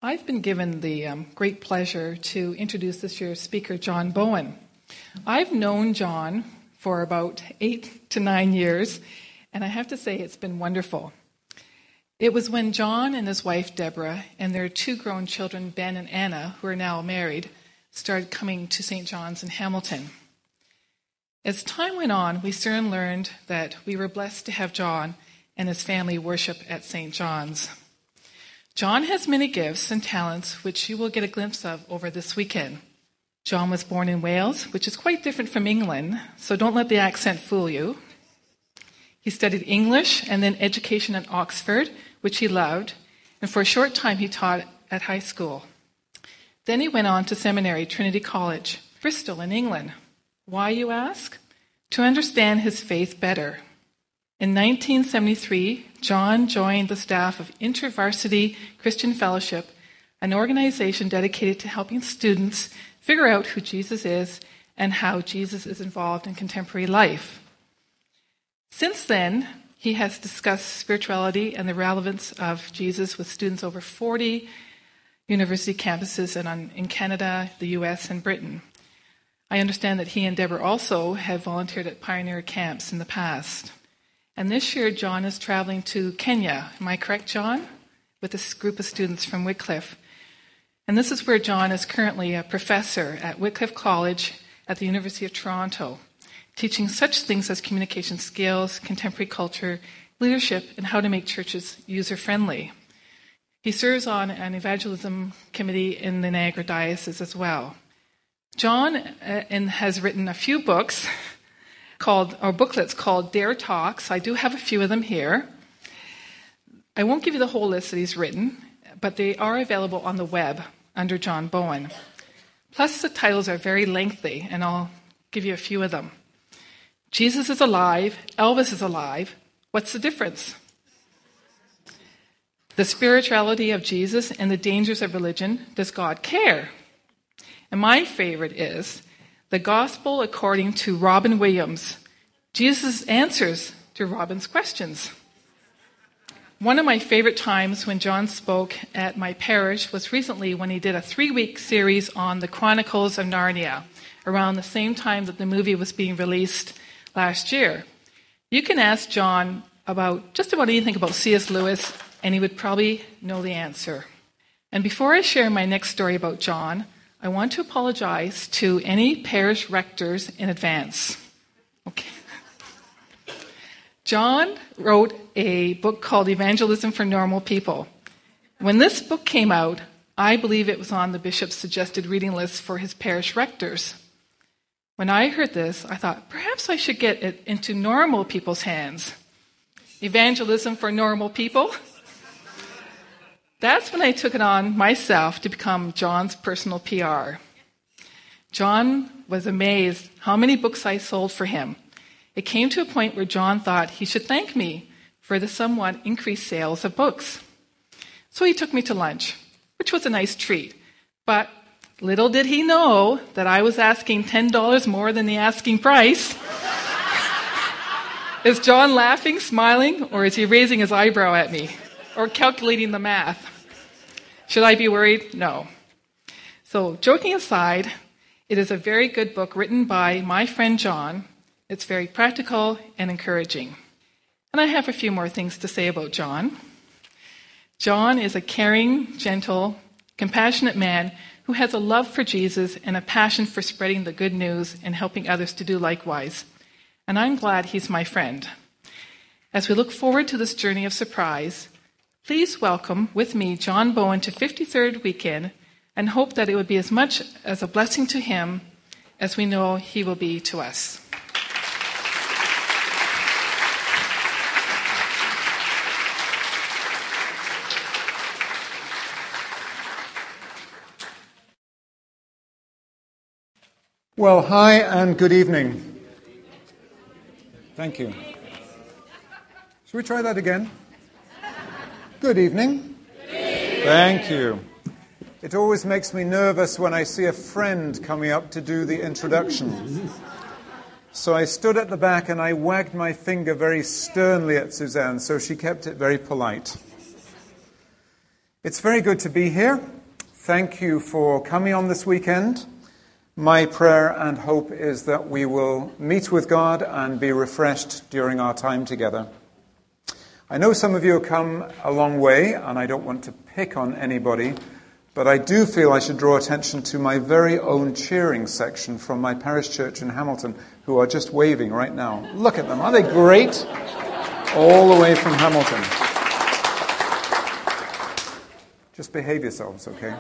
I've been given the great pleasure to introduce this year's speaker, John Bowen. I've known John for about 8 to 9 years, and I have to say it's been wonderful. It was when John and his wife, Deborah, and their 2 grown children, Ben and Anna, who are now married, started coming to St. John's in Hamilton. As time went on, we soon learned that we were blessed to have John and his family worship at St. John's. John has many gifts and talents, which you will get a glimpse of over this weekend. John was born in Wales, which is quite different from England, so don't let the accent fool you. He studied English and then education at Oxford, which he loved, and for a short time he taught at high school. Then he went on to seminary, Trinity College, Bristol in England. Why, you ask? To understand his faith better. In 1973, John joined the staff of InterVarsity Christian Fellowship, an organization dedicated to helping students figure out who Jesus is and how Jesus is involved in contemporary life. Since then, he has discussed spirituality and the relevance of Jesus with students over 40 university campuses and in Canada, the US, and Britain. I understand that he and Deborah also have volunteered at pioneer camps in the past. And this year, John is traveling to Kenya. Am I correct, John? With this group of students from Wycliffe. And this is where John is currently a professor at Wycliffe College at the University of Toronto, teaching such things as communication skills, contemporary culture, leadership, and how to make churches user-friendly. He serves on an evangelism committee in the Niagara Diocese as well. John has written a few books, booklets called Dare Talks. I do have a few of them here. I won't give you the whole list that he's written, but they are available on the web under John Bowen. Plus, the titles are very lengthy, and I'll give you a few of them. Jesus is alive. Elvis is alive. What's the difference? The spirituality of Jesus and the dangers of religion. Does God care? And my favorite is The Gospel According to Robin Williams. Jesus' answers to Robin's questions. One of my favorite times when John spoke at my parish was recently when he did a 3-week series on the Chronicles of Narnia, around the same time that the movie was being released last year. You can ask John about just about anything about C.S. Lewis, and he would probably know the answer. And before I share my next story about John, I want to apologize to any parish rectors in advance. Okay. John wrote a book called Evangelism for Normal People. When this book came out, I believe it was on the bishop's suggested reading list for his parish rectors. When I heard this, I thought, perhaps I should get it into normal people's hands. Evangelism for Normal People. That's when I took it on myself to become John's personal PR. John was amazed how many books I sold for him. It came to a point where John thought he should thank me for the somewhat increased sales of books. So he took me to lunch, which was a nice treat. But little did he know that I was asking $10 more than the asking price. Is John laughing, smiling, or is he raising his eyebrow at me? Or calculating the math? Should I be worried? No. So, joking aside, it is a very good book written by my friend John. It's very practical and encouraging. And I have a few more things to say about John. John is a caring, gentle, compassionate man who has a love for Jesus and a passion for spreading the good news and helping others to do likewise. And I'm glad he's my friend. As we look forward to this journey of surprise, please welcome with me John Bowen to 53rd Weekend and hope that it would be as much as a blessing to him as we know he will be to us. Well, hi and good evening. Thank you. Shall we try that again? Good evening. Thank you. It always makes me nervous when I see a friend coming up to do the introduction. So I stood at the back and I wagged my finger very sternly at Suzanne, so she kept it very polite. It's very good to be here. Thank you for coming on this weekend. My prayer and hope is that we will meet with God and be refreshed during our time together. I know some of you have come a long way, and I don't want to pick on anybody, but I do feel I should draw attention to my very own cheering section from my parish church in Hamilton, who are just waving right now. Look at them. Aren't they great? All the way from Hamilton. Just behave yourselves, okay?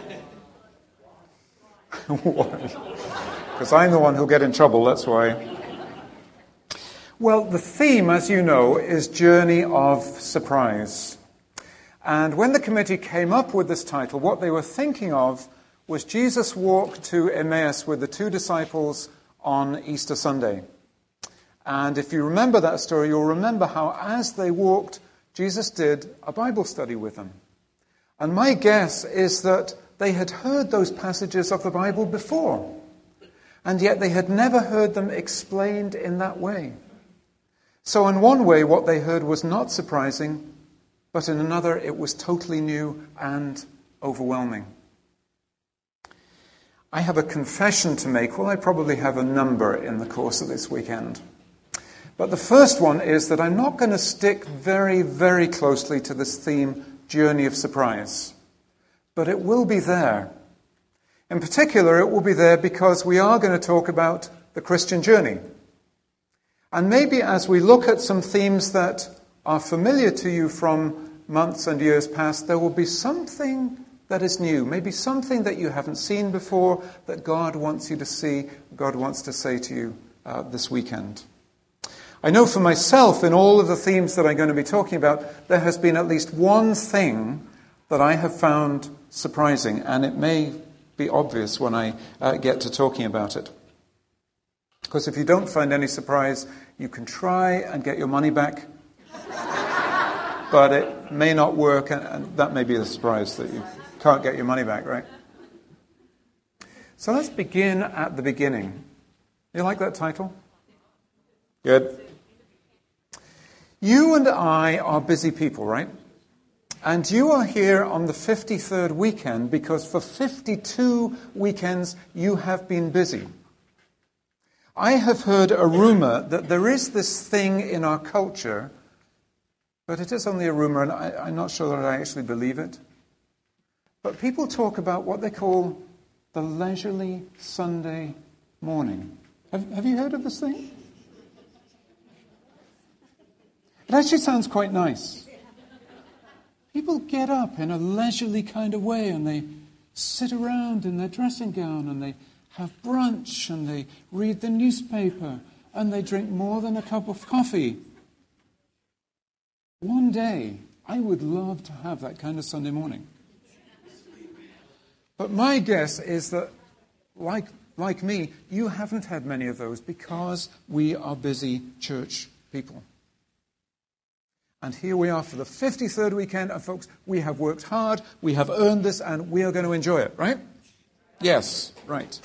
Because I'm the one who'll get in trouble, that's why. Well, the theme, as you know, is Journey of Surprise. And when the committee came up with this title, what they were thinking of was Jesus' walk to Emmaus with the two disciples on Easter Sunday. And if you remember that story, you'll remember how as they walked, Jesus did a Bible study with them. And my guess is that they had heard those passages of the Bible before, and yet they had never heard them explained in that way. So in one way, what they heard was not surprising, but in another, it was totally new and overwhelming. I have a confession to make. Well, I probably have a number in the course of this weekend. But the first one is that I'm not going to stick very, very closely to this theme, Journey of Surprise. But it will be there. In particular, it will be there because we are going to talk about the Christian journey. And maybe as we look at some themes that are familiar to you from months and years past, there will be something that is new, maybe something that you haven't seen before that God wants you to see, God wants to say to you this weekend. I know for myself, in all of the themes that I'm going to be talking about, there has been at least one thing that I have found surprising, and it may be obvious when I get to talking about it. Because if you don't find any surprise, you can try and get your money back, but it may not work, and that may be the surprise, that you can't get your money back, right? So let's begin at the beginning. You like that title? Good. You and I are busy people, right? And you are here on the 53rd weekend because for 52 weekends you have been busy. I have heard a rumor that there is this thing in our culture, but it is only a rumor, and I'm not sure that I actually believe it. But people talk about what they call the leisurely Sunday morning. Have you heard of this thing? It actually sounds quite nice. People get up in a leisurely kind of way and they sit around in their dressing gown and they have brunch and they read the newspaper and they drink more than a cup of coffee. One day, I would love to have that kind of Sunday morning. But my guess is that, like me, you haven't had many of those because we are busy church people. And here we are for the 53rd weekend, and folks, we have worked hard, we have earned this, and we are going to enjoy it, right? Yes, right.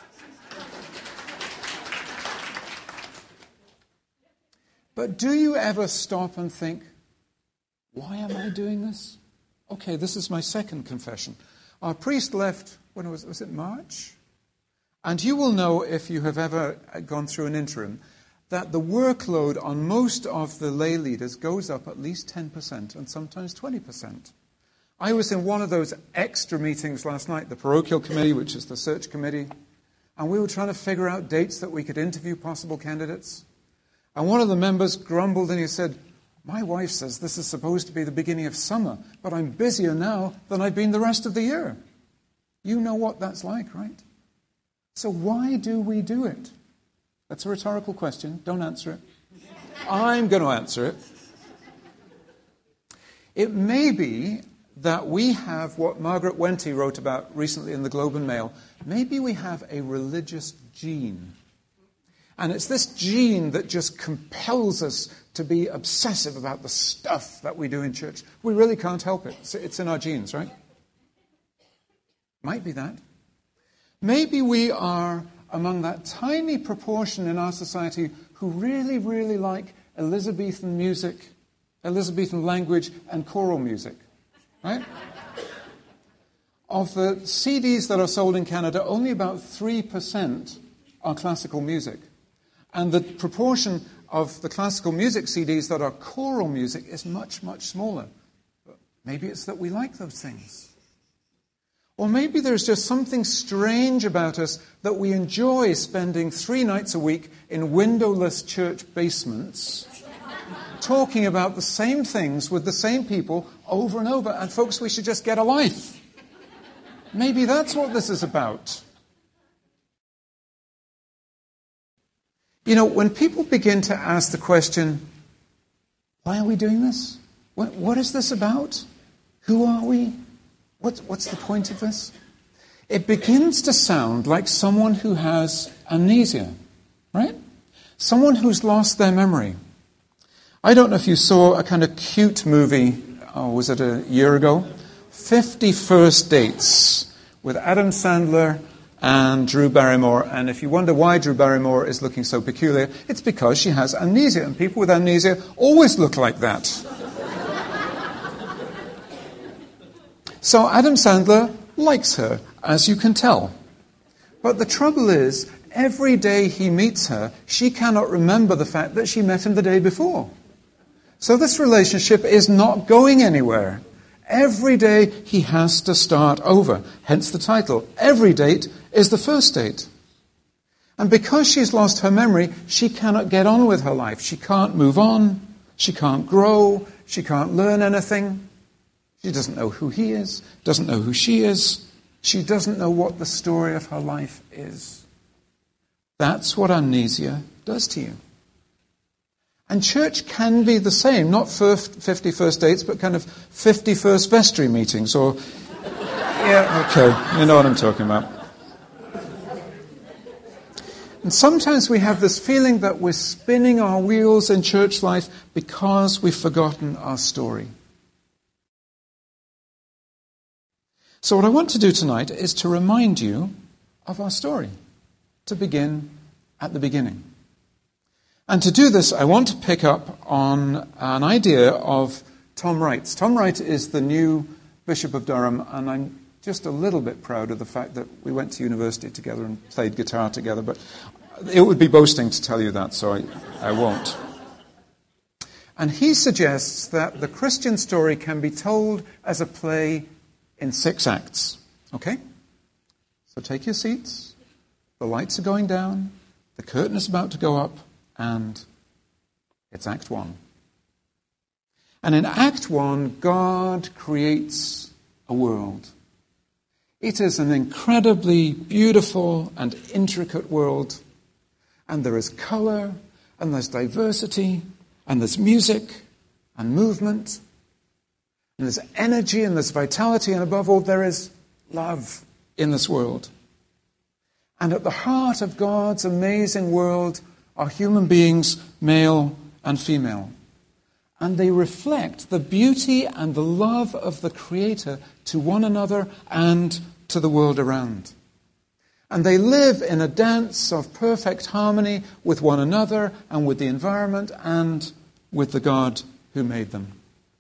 But do you ever stop and think, why am I doing this? Okay, this is my second confession. Our priest left, when was it March? And you will know, if you have ever gone through an interim, that the workload on most of the lay leaders goes up at least 10% and sometimes 20%. I was in one of those extra meetings last night, the parochial committee, which is the search committee, and we were trying to figure out dates that we could interview possible candidates. And one of the members grumbled and he said, my wife says this is supposed to be the beginning of summer, but I'm busier now than I've been the rest of the year. You know what that's like, right? So why do we do it? That's a rhetorical question. Don't answer it. I'm going to answer it. It may be that we have what Margaret Wente wrote about recently in the Globe and Mail. Maybe we have a religious gene. And it's this gene that just compels us to be obsessive about the stuff that we do in church. We really can't help it. It's in our genes, right? Might be that. Maybe we are among that tiny proportion in our society who really, really like Elizabethan music, Elizabethan language, and choral music, right? of the CDs that are sold in Canada, only about 3% are classical music. And the proportion of the classical music CDs that are choral music is much, much smaller. But maybe it's that we like those things. Or maybe there's just something strange about us that we enjoy spending 3 nights a week in windowless church basements talking about the same things with the same people over and over. And folks, we should just get a life. Maybe that's what this is about. You know, when people begin to ask the question, why are we doing this? What is this about? Who are we? What's the point of this? It begins to sound like someone who has amnesia, right? Someone who's lost their memory. I don't know if you saw a kind of cute movie, was it a year ago? 50 First Dates with Adam Sandler and Drew Barrymore. And if you wonder why Drew Barrymore is looking so peculiar, it's because she has amnesia. And people with amnesia always look like that. So Adam Sandler likes her, as you can tell. But the trouble is, every day he meets her, she cannot remember the fact that she met him the day before. So this relationship is not going anywhere. Every day he has to start over. Hence the title. Every date is the first date. And because she's lost her memory, she cannot get on with her life. She can't move on. She can't grow. She can't learn anything. She doesn't know who he is, doesn't know who she is. She doesn't know what the story of her life is. That's what amnesia does to you. And church can be the same, not 50 first dates, but kind of 50 first vestry meetings, or... yeah, okay, you know what I'm talking about. And sometimes we have this feeling that we're spinning our wheels in church life because we've forgotten our story. So what I want to do tonight is to remind you of our story, to begin at the beginning. And to do this, I want to pick up on an idea of Tom Wright's. Tom Wright is the new Bishop of Durham, and I'm just a little bit proud of the fact that we went to university together and played guitar together, but it would be boasting to tell you that, so I won't. And he suggests that the Christian story can be told as a play in 6 acts. Okay? So take your seats. The lights are going down. The curtain is about to go up. And it's Act 1. And in Act 1, God creates a world. It is an incredibly beautiful and intricate world. And there is color, and there's diversity, and there's music, and movement, and there's energy, and there's vitality, and above all, there is love in this world. And at the heart of God's amazing world are human beings, male and female. And they reflect the beauty and the love of the Creator to one another and to the world around. And they live in a dance of perfect harmony with one another and with the environment and with the God who made them.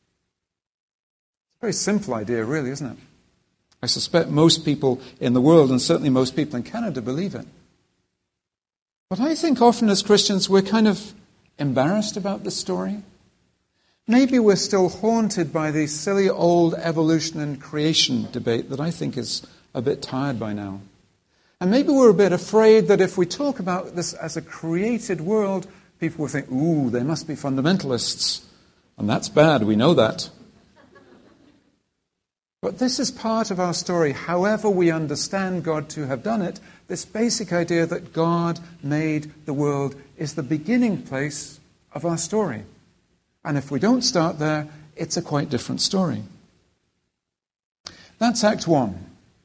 Very simple idea, really, isn't it? I suspect most people in the world, and certainly most people in Canada, believe it. But I think often as Christians we're kind of embarrassed about this story. Maybe we're still haunted by the silly old evolution and creation debate that I think is a bit tired by now. And maybe we're a bit afraid that if we talk about this as a created world, people will think, ooh, they must be fundamentalists. And that's bad, we know that. But this is part of our story. However we understand God to have done it, this basic idea that God made the world is the beginning place of our story. And if we don't start there, it's a quite different story. That's Act 1.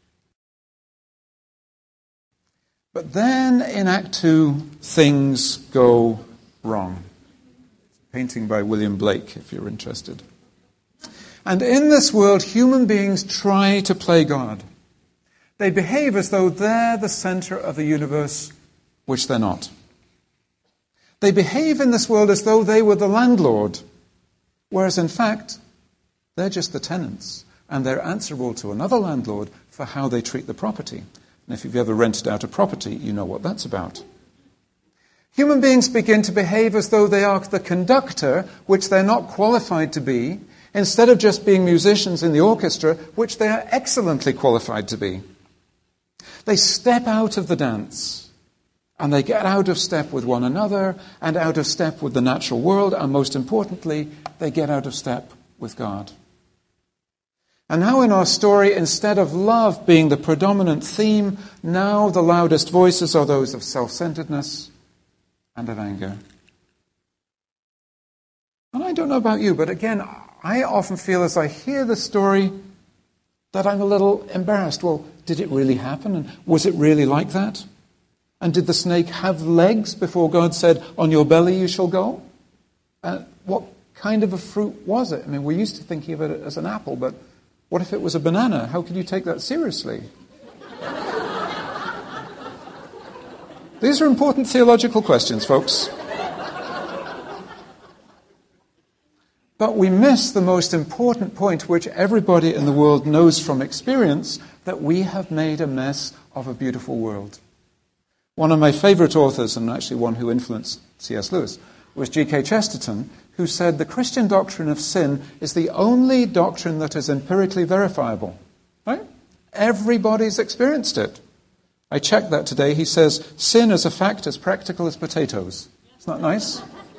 But then in Act 2, things go wrong. Painting by William Blake, if you're interested. And in this world, human beings try to play God. They behave as though they're the center of the universe, which they're not. They behave in this world as though they were the landlord, whereas in fact, they're just the tenants. and they're answerable to another landlord for how they treat the property. And if you've ever rented out a property, you know what that's about. Human beings begin to behave as though they are the conductor, which they're not qualified to be, instead of just being musicians in the orchestra, which they are excellently qualified to be. They step out of the dance, and they get out of step with one another, and out of step with the natural world, and most importantly, they get out of step with God. And now in our story, instead of love being the predominant theme, now the loudest voices are those of self-centeredness and of anger. And I don't know about you, but again, I often feel as I hear the story that I'm a little embarrassed. Well, did it really happen? And was it really like that? And did the snake have legs before God said, on your belly you shall go? What kind of a fruit was it? I mean, we're used to thinking of it as an apple, but what if it was a banana? How could you take that seriously? These are important theological questions, folks. But we miss the most important point, which everybody in the world knows from experience, that we have made a mess of a beautiful world. One of my favorite authors, and actually one who influenced C.S. Lewis, was G.K. Chesterton, who said the Christian doctrine of sin is the only doctrine that is empirically verifiable. Right? Everybody's experienced it. I checked that today. He says, sin is a fact as practical as potatoes. Isn't that nice?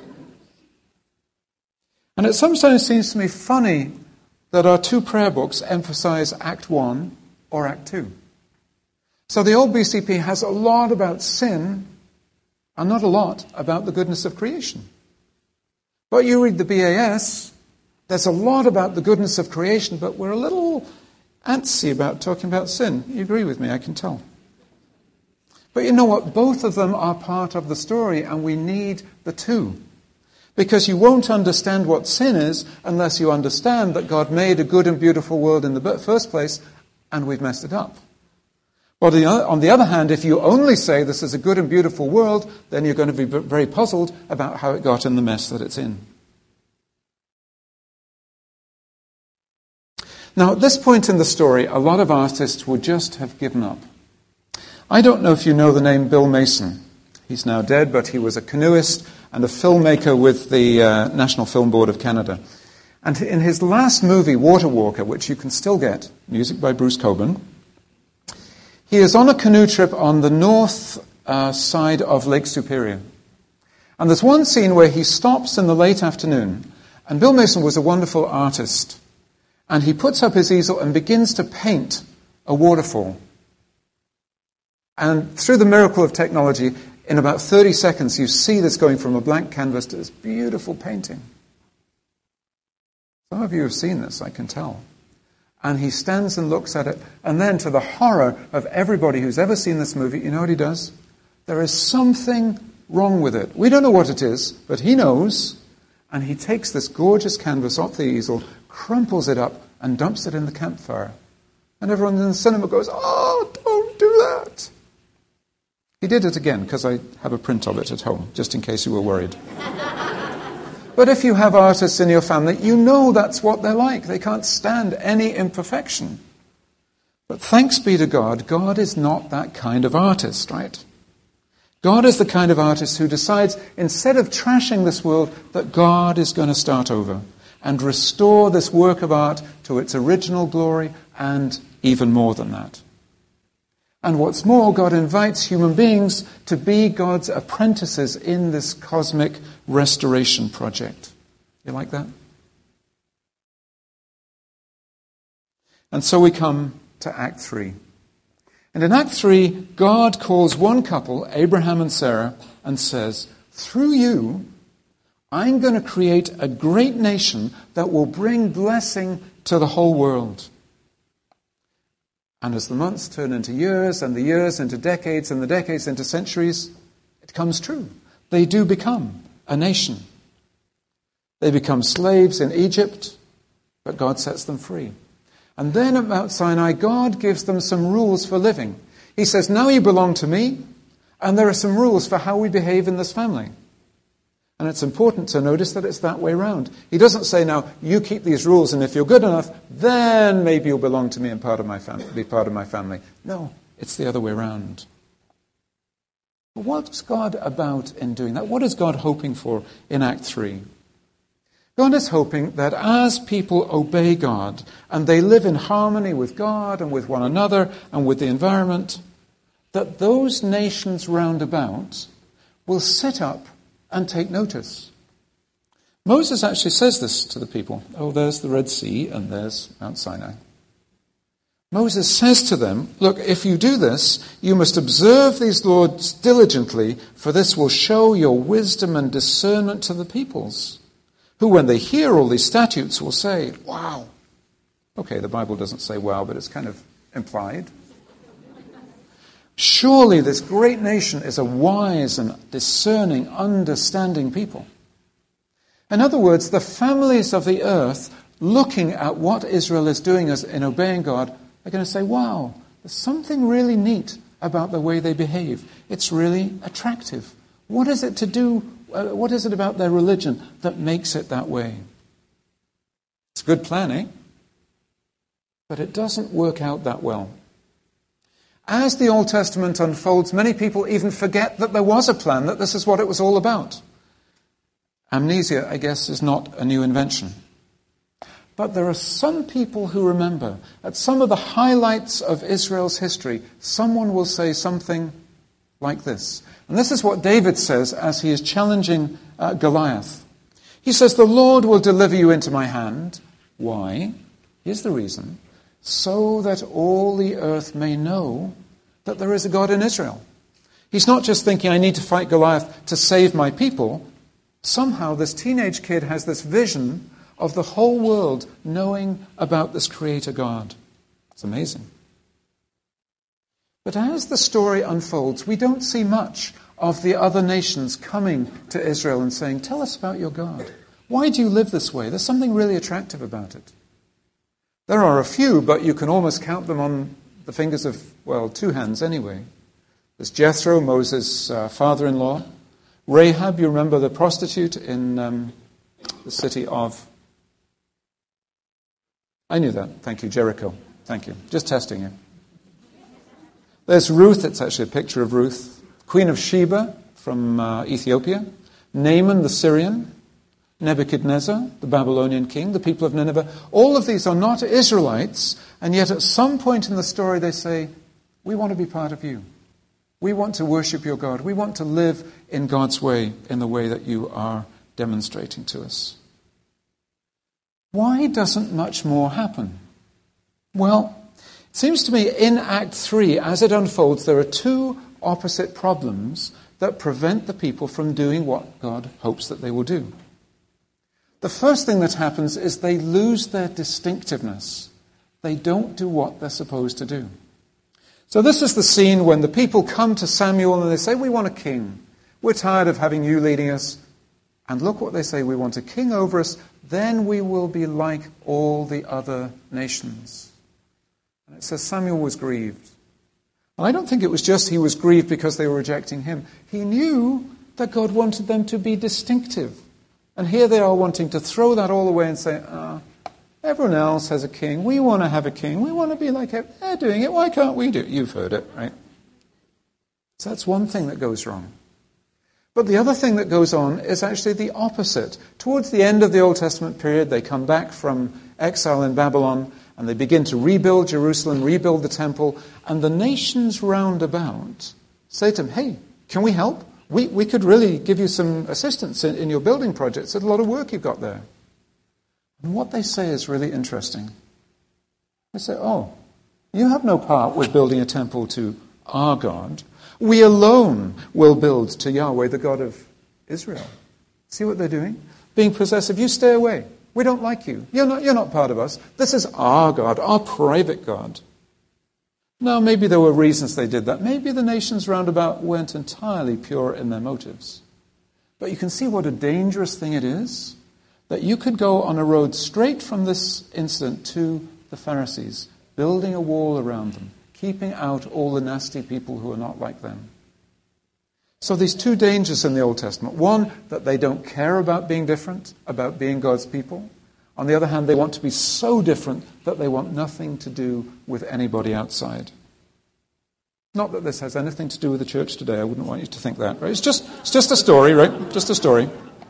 And it sometimes seems to me funny that our two prayer books emphasize Act 1 or Act 2. So the old BCP has a lot about sin and not a lot about the goodness of creation. But you read the BAS, there's a lot about the goodness of creation, but we're a little antsy about talking about sin. You agree with me, I can tell. But you know what? Both of them are part of the story, and we need the two. Because you won't understand what sin is unless you understand that God made a good and beautiful world in the first place, and we've messed it up. But on the other hand, if you only say this is a good and beautiful world, then you're going to be very puzzled about how it got in the mess that it's in. Now, at this point in the story, a lot of artists would just have given up. I don't know if you know the name Bill Mason. He's now dead, but he was a canoeist and a filmmaker with the National Film Board of Canada. And in his last movie, Water Walker, which you can still get, music by Bruce Cockburn, he is on a canoe trip on the north side of Lake Superior. And there's one scene where he stops in the late afternoon, and Bill Mason was a wonderful artist, and he puts up his easel and begins to paint a waterfall. And through the miracle of technology, in about 30 seconds, you see this going from a blank canvas to this beautiful painting. Some of you have seen this, I can tell. And he stands and looks at it, and then to the horror of everybody who's ever seen this movie, you know what he does? There is something wrong with it. We don't know what it is, but he knows, and he takes this gorgeous canvas off the easel, crumples it up, and dumps it in the campfire. And everyone in the cinema goes, "Oh, don't do that." He did it again, because I have a print of it at home, just in case you were worried. But if you have artists in your family, you know that's what they're like. They can't stand any imperfection. But thanks be to God, God is not that kind of artist, right? God is the kind of artist who decides, instead of trashing this world, that God is going to start over and restore this work of art to its original glory and even more than that. And what's more, God invites human beings to be God's apprentices in this cosmic restoration project. You like that? And so we come to Act 3. And in Act 3, God calls one couple, Abraham and Sarah, and says, through you, I'm going to create a great nation that will bring blessing to the whole world. And as the months turn into years, and the years into decades, and the decades into centuries, it comes true. They do become a nation. They become slaves in Egypt, but God sets them free. And then at Mount Sinai, God gives them some rules for living. He says, now you belong to me, and there are some rules for how we behave in this family. And it's important to notice that it's that way round. He doesn't say, now, you keep these rules, and if you're good enough, then maybe you'll belong to me and be part of my family. No, it's the other way round. But what's God about in doing that? What is God hoping for in Act 3? God is hoping that as people obey God, and they live in harmony with God and with one another and with the environment, that those nations round about will sit up and take notice. Moses actually says this to the people. Oh, there's the Red Sea and there's Mount Sinai. Moses says to them, look, if you do this, you must observe these laws diligently, for this will show your wisdom and discernment to the peoples, who when they hear all these statutes will say, wow. Okay, the Bible doesn't say wow, but it's kind of implied. Surely this great nation is a wise and discerning, understanding people. In other words, the families of the earth, looking at what Israel is doing in obeying God, are going to say, wow, there's something really neat about the way they behave. It's really attractive. What is it to do? What is it about their religion that makes it that way? It's good planning, but it doesn't work out that well. As the Old Testament unfolds, many people even forget that there was a plan, that this is what it was all about. Amnesia, I guess, is not a new invention. But there are some people who remember, at some of the highlights of Israel's history, someone will say something like this. And this is what David says as he is challenging Goliath. He says, the Lord will deliver you into my hand. Why? Here's the reason. So that all the earth may know that there is a God in Israel. He's not just thinking, I need to fight Goliath to save my people. Somehow this teenage kid has this vision of the whole world knowing about this Creator God. It's amazing. But as the story unfolds, we don't see much of the other nations coming to Israel and saying, tell us about your God. Why do you live this way? There's something really attractive about it. There are a few, but you can almost count them on the fingers of, well, two hands anyway. There's Jethro, Moses' father-in-law. Rahab, you remember the prostitute in the city of... I knew that. Thank you, Jericho. Thank you. Just testing you. There's Ruth. It's actually a picture of Ruth. Queen of Sheba from Ethiopia. Naaman the Syrian. Nebuchadnezzar, the Babylonian king, the people of Nineveh. All of these are not Israelites, and yet at some point in the story they say, we want to be part of you. We want to worship your God. We want to live in God's way, in the way that you are demonstrating to us. Why doesn't much more happen? Well, it seems to me in Act 3, as it unfolds, there are two opposite problems that prevent the people from doing what God hopes that they will do. The first thing that happens is they lose their distinctiveness. They don't do what they're supposed to do. So this is the scene when the people come to Samuel and they say, we want a king. We're tired of having you leading us. And look what they say, we want a king over us, then we will be like all the other nations. And it says Samuel was grieved. And I don't think it was just he was grieved because they were rejecting him. He knew that God wanted them to be distinctive. And here they are wanting to throw that all away and say, everyone else has a king. We want to have a king. We want to be like him. They're doing it. Why can't we do it? You've heard it, right? So that's one thing that goes wrong. But the other thing that goes on is actually the opposite. Towards the end of the Old Testament period, they come back from exile in Babylon and they begin to rebuild Jerusalem, rebuild the temple. And the nations round about say to them, hey, can we help? We could really give you some assistance in your building projects. There's a lot of work you've got there. And what they say is really interesting. They say, oh, you have no part with building a temple to our God. We alone will build to Yahweh, the God of Israel. See what they're doing? Being possessive. You stay away. We don't like you. You're not part of us. This is our God, our private God. Now, maybe there were reasons they did that. Maybe the nations round about weren't entirely pure in their motives. But you can see what a dangerous thing it is that you could go on a road straight from this incident to the Pharisees, building a wall around them, keeping out all the nasty people who are not like them. So these two dangers in the Old Testament. One, that they don't care about being different, about being God's people. On the other hand, they want to be so different that they want nothing to do with anybody outside. Not that this has anything to do with the church today. I wouldn't want you to think that. Right? It's just a story, right? Just a story.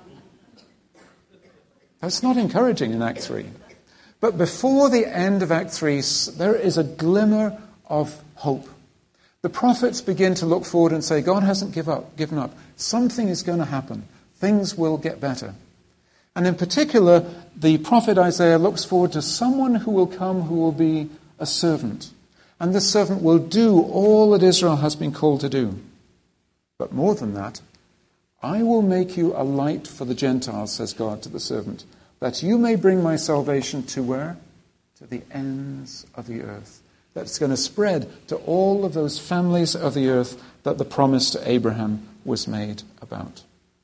That's not encouraging in Act 3. But before the end of Act 3, there is a glimmer of hope. The prophets begin to look forward and say, God hasn't given up. Something is going to happen. Things will get better. And in particular, the prophet Isaiah looks forward to someone who will come who will be a servant. And this servant will do all that Israel has been called to do. But more than that, I will make you a light for the Gentiles, says God to the servant, that you may bring my salvation to where? To the ends of the earth. That's going to spread to all of those families of the earth that the promise to Abraham was made about.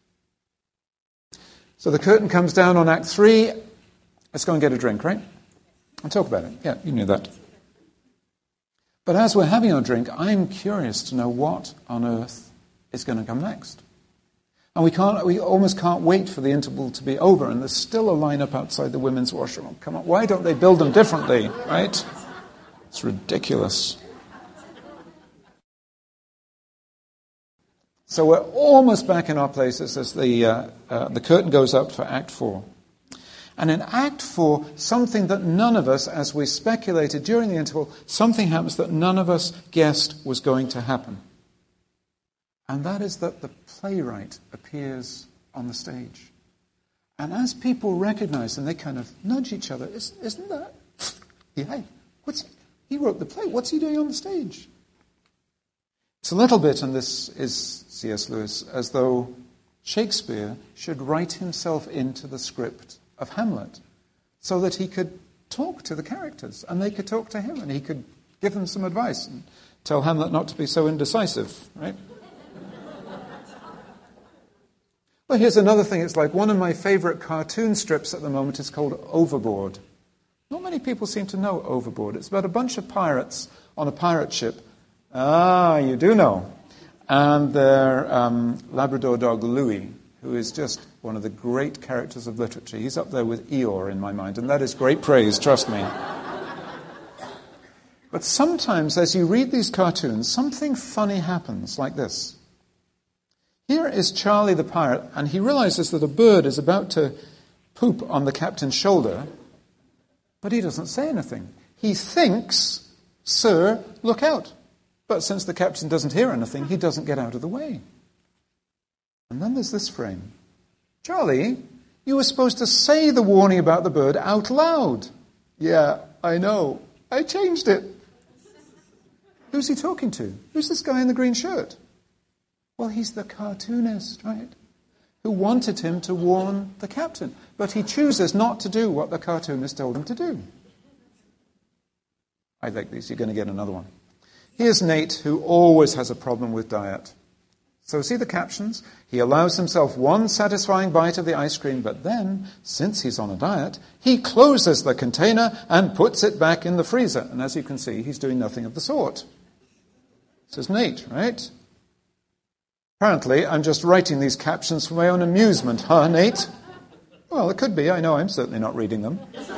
So the curtain comes down on Act 3. Let's go and get a drink, right? And talk about it. Yeah, you knew that. But as we're having our drink, I'm curious to know what on earth is going to come next. And we almost can't wait for the interval to be over, and there's still a line up outside the women's washroom. Come on, why don't they build them differently, right? It's ridiculous. So we're almost back in our places as the curtain goes up for Act 4. And in Act 4, something that none of us, as we speculated during the interval, something happens that none of us guessed was going to happen. And that is that the playwright appears on the stage. And as people recognize him, they kind of nudge each other. Isn't that? Yeah, he wrote the play. What's he doing on the stage? It's a little bit, and this is C.S. Lewis, as though Shakespeare should write himself into the script of Hamlet so that he could talk to the characters and they could talk to him and he could give them some advice and tell Hamlet not to be so indecisive, right? Well, here's another thing. It's like one of my favorite cartoon strips at the moment is called Overboard. Not many people seem to know Overboard. It's about a bunch of pirates on a pirate ship. Ah, you do know. And their Labrador dog, Louis, who is just one of the great characters of literature. He's up there with Eeyore in my mind, and that is great praise, trust me. But sometimes, as you read these cartoons, something funny happens, like this. Here is Charlie the pirate, and he realizes that a bird is about to poop on the captain's shoulder, but he doesn't say anything. He thinks, "Sir, look out." But since the captain doesn't hear anything, he doesn't get out of the way. And then there's this frame. "Charlie, you were supposed to say the warning about the bird out loud." "Yeah, I know. I changed it." Who's he talking to? Who's this guy in the green shirt? Well, he's the cartoonist, right? Who wanted him to warn the captain. But he chooses not to do what the cartoonist told him to do. I like these. You're going to get another one. Here's Nate, who always has a problem with diet. So see the captions? He allows himself one satisfying bite of the ice cream, but then, since he's on a diet, he closes the container and puts it back in the freezer. And as you can see, he's doing nothing of the sort. This is Nate, right? Apparently, I'm just writing these captions for my own amusement, huh, Nate? Well, it could be. I know I'm certainly not reading them.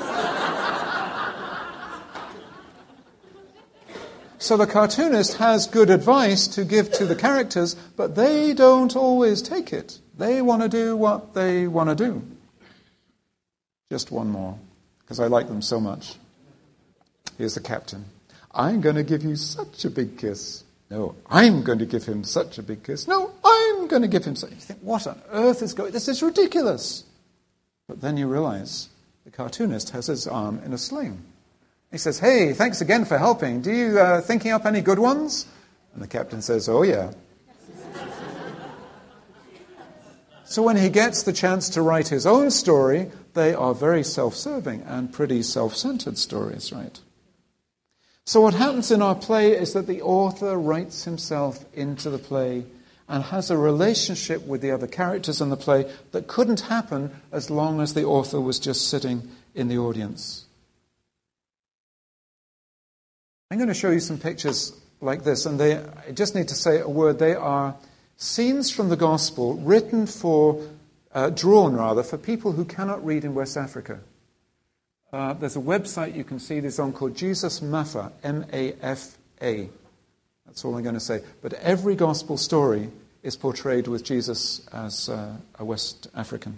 So the cartoonist has good advice to give to the characters, but they don't always take it. They want to do what they want to do. Just one more, because I like them so much. Here's the captain. "I'm going to give you such a big kiss." "No, I'm going to give him such a big kiss." "No, I'm going to give him such. You think, what on earth is going on? This is ridiculous. But then you realize the cartoonist has his arm in a sling. He says, "Hey, thanks again for helping. Do you thinking up any good ones?" And the captain says, "Oh, yeah." So when he gets the chance to write his own story, they are very self-serving and pretty self-centered stories, right? So what happens in our play is that the author writes himself into the play and has a relationship with the other characters in the play that couldn't happen as long as the author was just sitting in the audience. I'm going to show you some pictures like this, and I just need to say a word. They are Scenes from the Gospel written drawn for people who cannot read in West Africa. There's a website you can see this on called Jesus Mafa, M-A-F-A. That's all I'm going to say. But every Gospel story is portrayed with Jesus as a West African.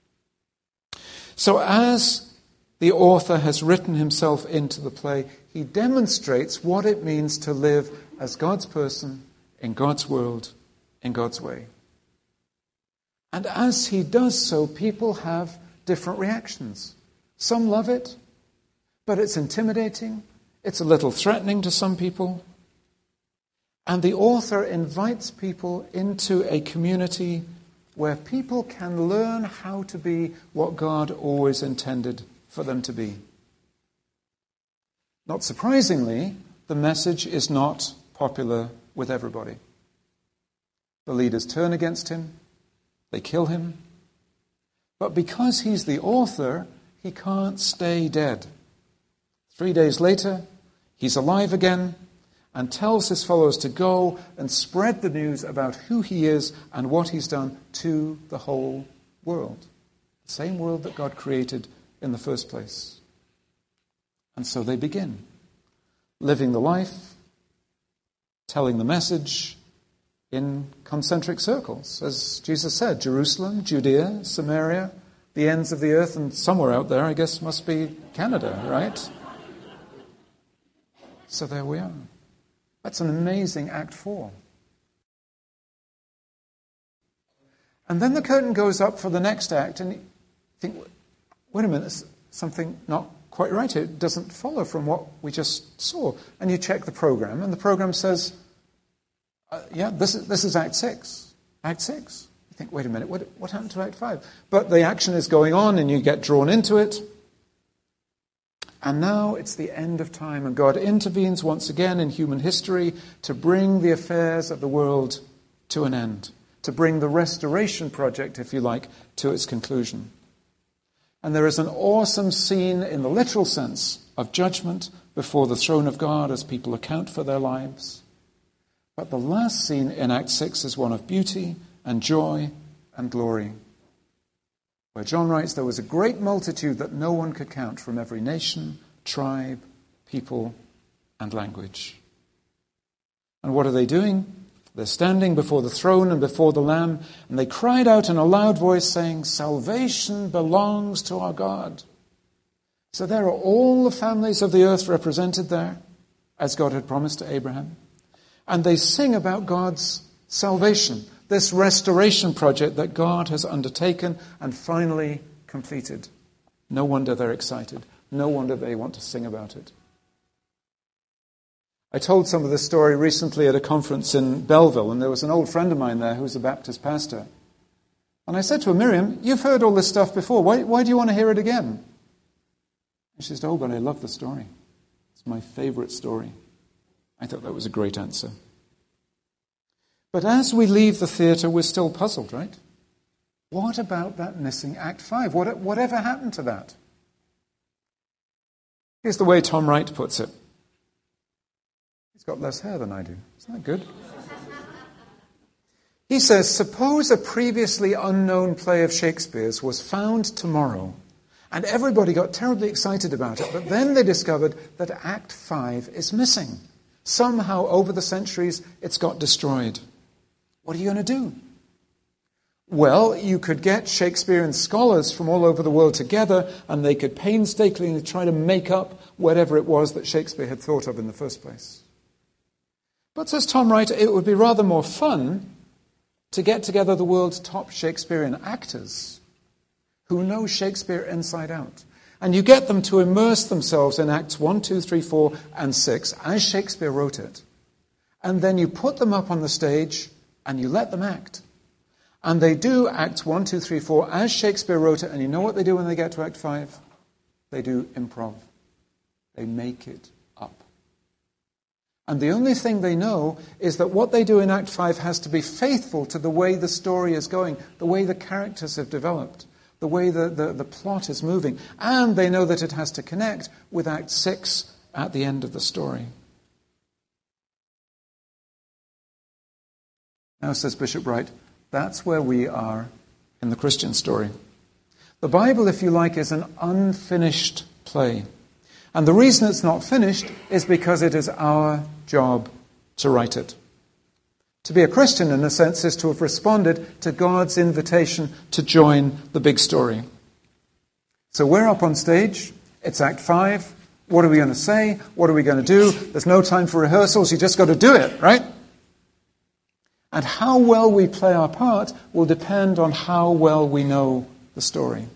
So as the author has written himself into the play, he demonstrates what it means to live as God's person, in God's world, in God's way. And as he does so, people have different reactions. Some love it, but it's intimidating. It's a little threatening to some people. And the author invites people into a community where people can learn how to be what God always intended for them to be. Not surprisingly, the message is not popular with everybody. The leaders turn against him. They kill him. But because he's the author, he can't stay dead. 3 days later, he's alive again and tells his followers to go and spread the news about who he is and what he's done to the whole world. The same world that God created in the first place. And so they begin, living the life, telling the message in concentric circles. As Jesus said, Jerusalem, Judea, Samaria, the ends of the earth, and somewhere out there, I guess, must be Canada, right? So there we are. That's an amazing Act 4. And then the curtain goes up for the next act, and you think, wait a minute, there's something not quite right here. It doesn't follow from what we just saw. And you check the program, and the program says, this is Act 6. Act 6. You think, wait a minute, what happened to Act 5? But the action is going on, and you get drawn into it. And now it's the end of time, and God intervenes once again in human history to bring the affairs of the world to an end, to bring the restoration project, if you like, to its conclusion. And there is an awesome scene in the literal sense of judgment before the throne of God as people account for their lives. But the last scene in Act 6 is one of beauty and joy and glory, where John writes, there was a great multitude that no one could count from every nation, tribe, people, and language. And what are they doing? They're standing before the throne and before the Lamb, and they cried out in a loud voice, saying, salvation belongs to our God. So there are all the families of the earth represented there, as God had promised to Abraham. And they sing about God's salvation, this restoration project that God has undertaken and finally completed. No wonder they're excited. No wonder they want to sing about it. I told some of this story recently at a conference in Belleville, and there was an old friend of mine there who was a Baptist pastor. And I said to her, Miriam, you've heard all this stuff before. Why do you want to hear it again? And she said, but I love the story. It's my favorite story. I thought that was a great answer. But as we leave the theatre, we're still puzzled, right? What about that missing Act 5? Whatever happened to that? Here's the way Tom Wright puts it. He's got less hair than I do. Isn't that good? He says, suppose a previously unknown play of Shakespeare's was found tomorrow, and everybody got terribly excited about it, but then they discovered that Act 5 is missing. Somehow, over the centuries, it's got destroyed. What are you going to do? Well, you could get Shakespearean scholars from all over the world together, and they could painstakingly try to make up whatever it was that Shakespeare had thought of in the first place. But, says Tom Wright, it would be rather more fun to get together the world's top Shakespearean actors who know Shakespeare inside out. And you get them to immerse themselves in Acts 1, 2, 3, 4, and 6, as Shakespeare wrote it. And then you put them up on the stage, and you let them act. And they do Acts 1, 2, 3, 4, as Shakespeare wrote it, and you know what they do when they get to Act 5? They do improv. They make it up. And the only thing they know is that what they do in Act 5 has to be faithful to the way the story is going, the way the characters have developed, the way the plot is moving. And they know that it has to connect with Act 6 at the end of the story. Now, says Bishop Wright, that's where we are in the Christian story. The Bible, if you like, is an unfinished play. And the reason it's not finished is because it is our job to write it. To be a Christian, in a sense, is to have responded to God's invitation to join the big story. So we're up on stage. It's Act 5. What are we going to say? What are we going to do? There's no time for rehearsals. You just got to do it, right? And how well we play our part will depend on how well we know the story.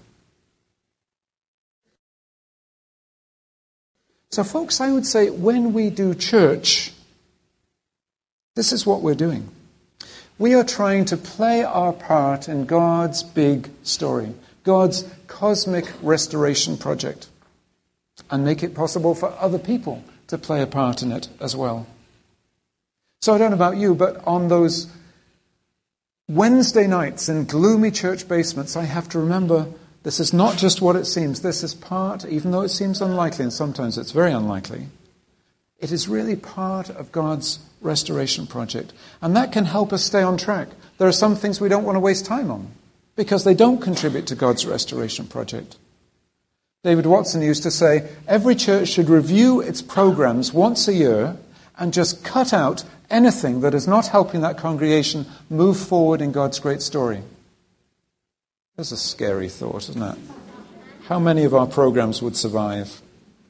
So, folks, I would say when we do church, this is what we're doing. We are trying to play our part in God's big story, God's cosmic restoration project, and make it possible for other people to play a part in it as well. So I don't know about you, but on those Wednesday nights in gloomy church basements, I have to remember this is not just what it seems. This is part, even though it seems unlikely, and sometimes it's very unlikely, it is really part of God's restoration project. And that can help us stay on track. There are some things we don't want to waste time on because they don't contribute to God's restoration project. David Watson used to say, every church should review its programs once a year and just cut out anything that is not helping that congregation move forward in God's great story. That's a scary thought, isn't it? How many of our programs would survive?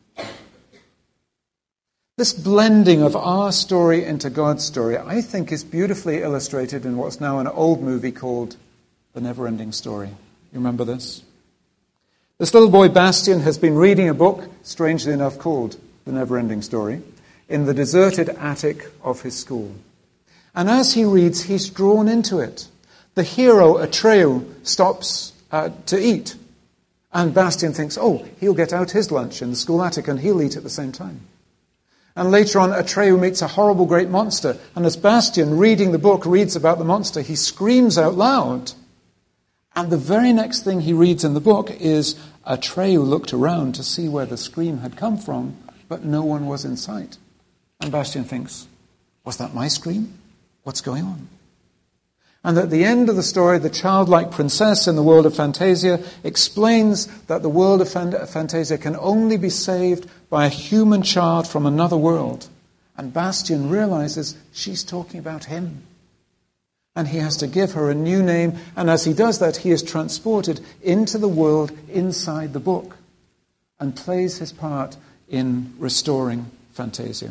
This blending of our story into God's story, I think, is beautifully illustrated in what's now an old movie called The Never-Ending Story. You remember this? This little boy, Bastian, has been reading a book, strangely enough called The Never-Ending Story, in the deserted attic of his school. And as he reads, he's drawn into it. The hero, Atreyu, stops to eat. And Bastian thinks, oh, he'll get out his lunch in the school attic and he'll eat at the same time. And later on, Atreyu meets a horrible great monster. And as Bastian, reading the book, reads about the monster, he screams out loud. And the very next thing he reads in the book is Atreyu looked around to see where the scream had come from, but no one was in sight. And Bastian thinks, was that my scream? What's going on? And at the end of the story, the childlike princess in the world of Fantasia explains that the world of Fantasia can only be saved by a human child from another world. And Bastian realizes she's talking about him. And he has to give her a new name. And as he does that, he is transported into the world inside the book and plays his part in restoring Fantasia.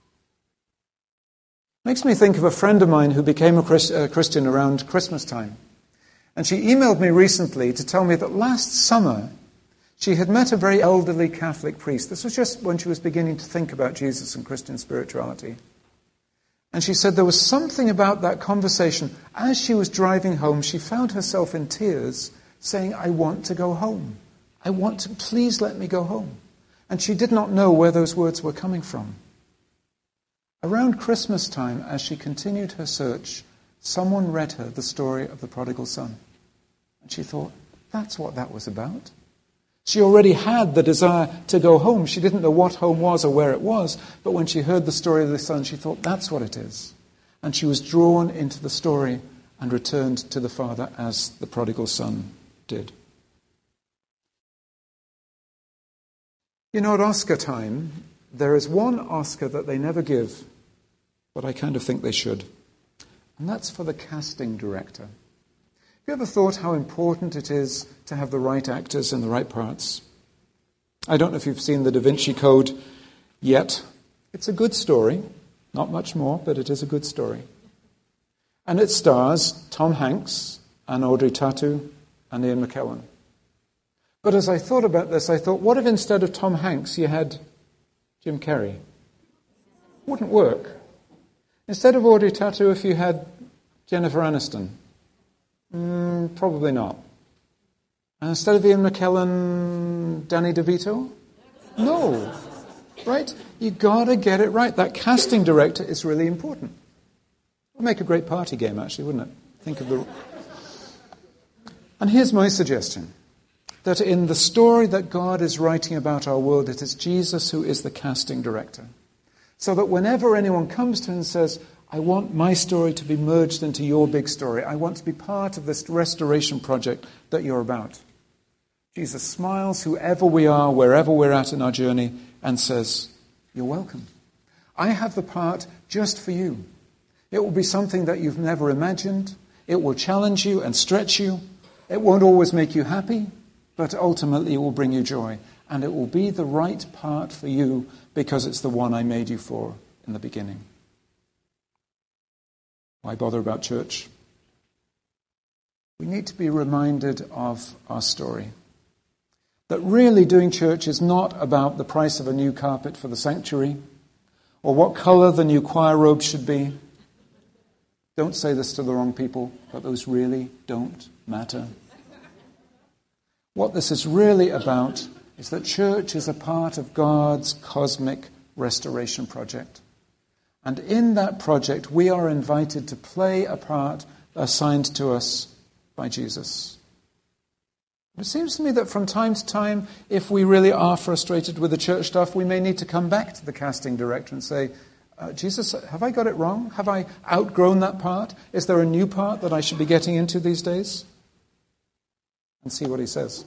Makes me think of a friend of mine who became a Christian around Christmas time. And she emailed me recently to tell me that last summer she had met a very elderly Catholic priest. This was just when she was beginning to think about Jesus and Christian spirituality. And she said there was something about that conversation. As she was driving home, she found herself in tears saying, I want to go home. I want to, please let me go home. And she did not know where those words were coming from. Around Christmas time, as she continued her search, someone read her the story of the prodigal son. And she thought, that's what that was about. She already had the desire to go home. She didn't know what home was or where it was, but when she heard the story of the son, she thought, that's what it is. And she was drawn into the story and returned to the Father as the prodigal son did. You know, at Oscar time, there is one Oscar that they never give, but I kind of think they should. And that's for the casting director. Have you ever thought how important it is to have the right actors in the right parts? I don't know if you've seen the Da Vinci Code yet. It's a good story. Not much more, but it is a good story. And it stars Tom Hanks and Audrey Tautou and Ian McKellen. But as I thought about this, I thought, what if instead of Tom Hanks you had Jim Carrey? Wouldn't work. Instead of Audrey Tautou, if you had Jennifer Aniston? Probably not. And instead of Ian McKellen, Danny DeVito? No. Right? You got to get it right. That casting director is really important. It would make a great party game, actually, wouldn't it? Think of the... And here's my suggestion. That in the story that God is writing about our world, it is Jesus who is the casting director. So that whenever anyone comes to him and says, I want my story to be merged into your big story. I want to be part of this restoration project that you're about. Jesus smiles whoever we are, wherever we're at in our journey, and says, you're welcome. I have the part just for you. It will be something that you've never imagined. It will challenge you and stretch you. It won't always make you happy, but ultimately it will bring you joy. And it will be the right part for you because it's the one I made you for in the beginning. Why bother about church? We need to be reminded of our story. That really doing church is not about the price of a new carpet for the sanctuary or what colour the new choir robe should be. Don't say this to the wrong people, but those really don't matter. What this is really about is that church is a part of God's cosmic restoration project. And in that project, we are invited to play a part assigned to us by Jesus. It seems to me that from time to time, if we really are frustrated with the church stuff, we may need to come back to the casting director and say, Jesus, have I got it wrong? Have I outgrown that part? Is there a new part that I should be getting into these days? And see what he says.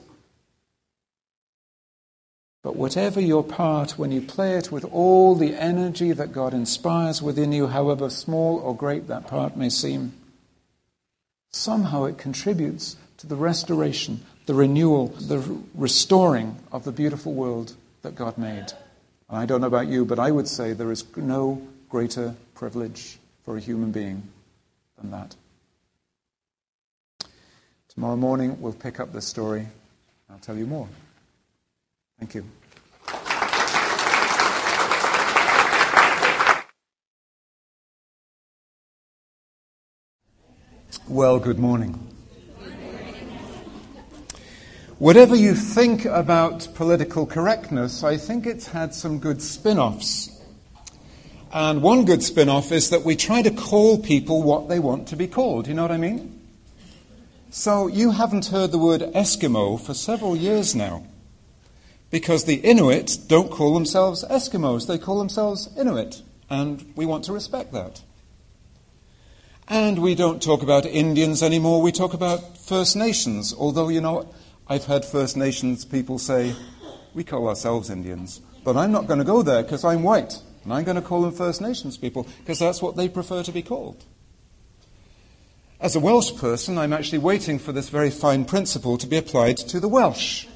But whatever your part, when you play it with all the energy that God inspires within you, however small or great that part may seem, somehow it contributes to the restoration, the renewal, the restoring of the beautiful world that God made. And I don't know about you, but I would say there is no greater privilege for a human being than that. Tomorrow morning we'll pick up this story. I'll tell you more. Thank you. Well, good morning. Whatever you think about political correctness, I think it's had some good spin-offs. And one good spin-off is that we try to call people what they want to be called. You know what I mean? So you haven't heard the word Eskimo for several years now. Because the Inuit don't call themselves Eskimos, they call themselves Inuit. And we want to respect that. And we don't talk about Indians anymore, we talk about First Nations. Although, you know, I've heard First Nations people say, we call ourselves Indians. But I'm not going to go there because I'm white. And I'm going to call them First Nations people because that's what they prefer to be called. As a Welsh person, I'm actually waiting for this very fine principle to be applied to the Welsh.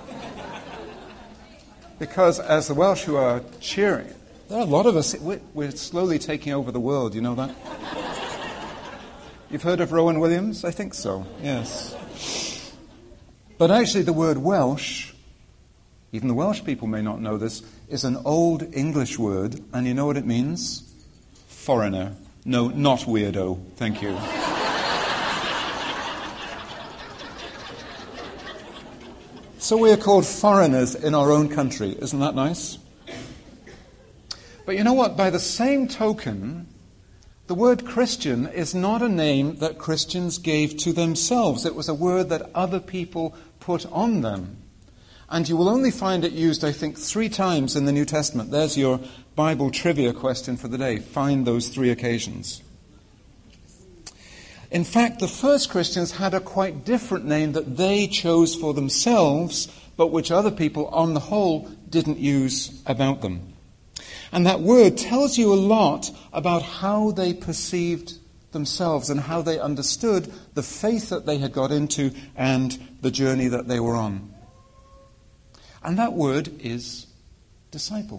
Because as the Welsh who are cheering, there are a lot of us, we're slowly taking over the world, you know that? You've heard of Rowan Williams? I think so, yes. But actually the word Welsh, even the Welsh people may not know this, is an old English word, and you know what it means? Foreigner. No, not weirdo. Thank you. So we are called foreigners in our own country. Isn't that nice? But you know what? By the same token, the word Christian is not a name that Christians gave to themselves. It was a word that other people put on them. And you will only find it used, I think, 3 times in the New Testament. There's your Bible trivia question for the day. Find those 3 occasions. In fact, the first Christians had a quite different name that they chose for themselves, but which other people, on the whole, didn't use about them. And that word tells you a lot about how they perceived themselves and how they understood the faith that they had got into and the journey that they were on. And that word is disciple.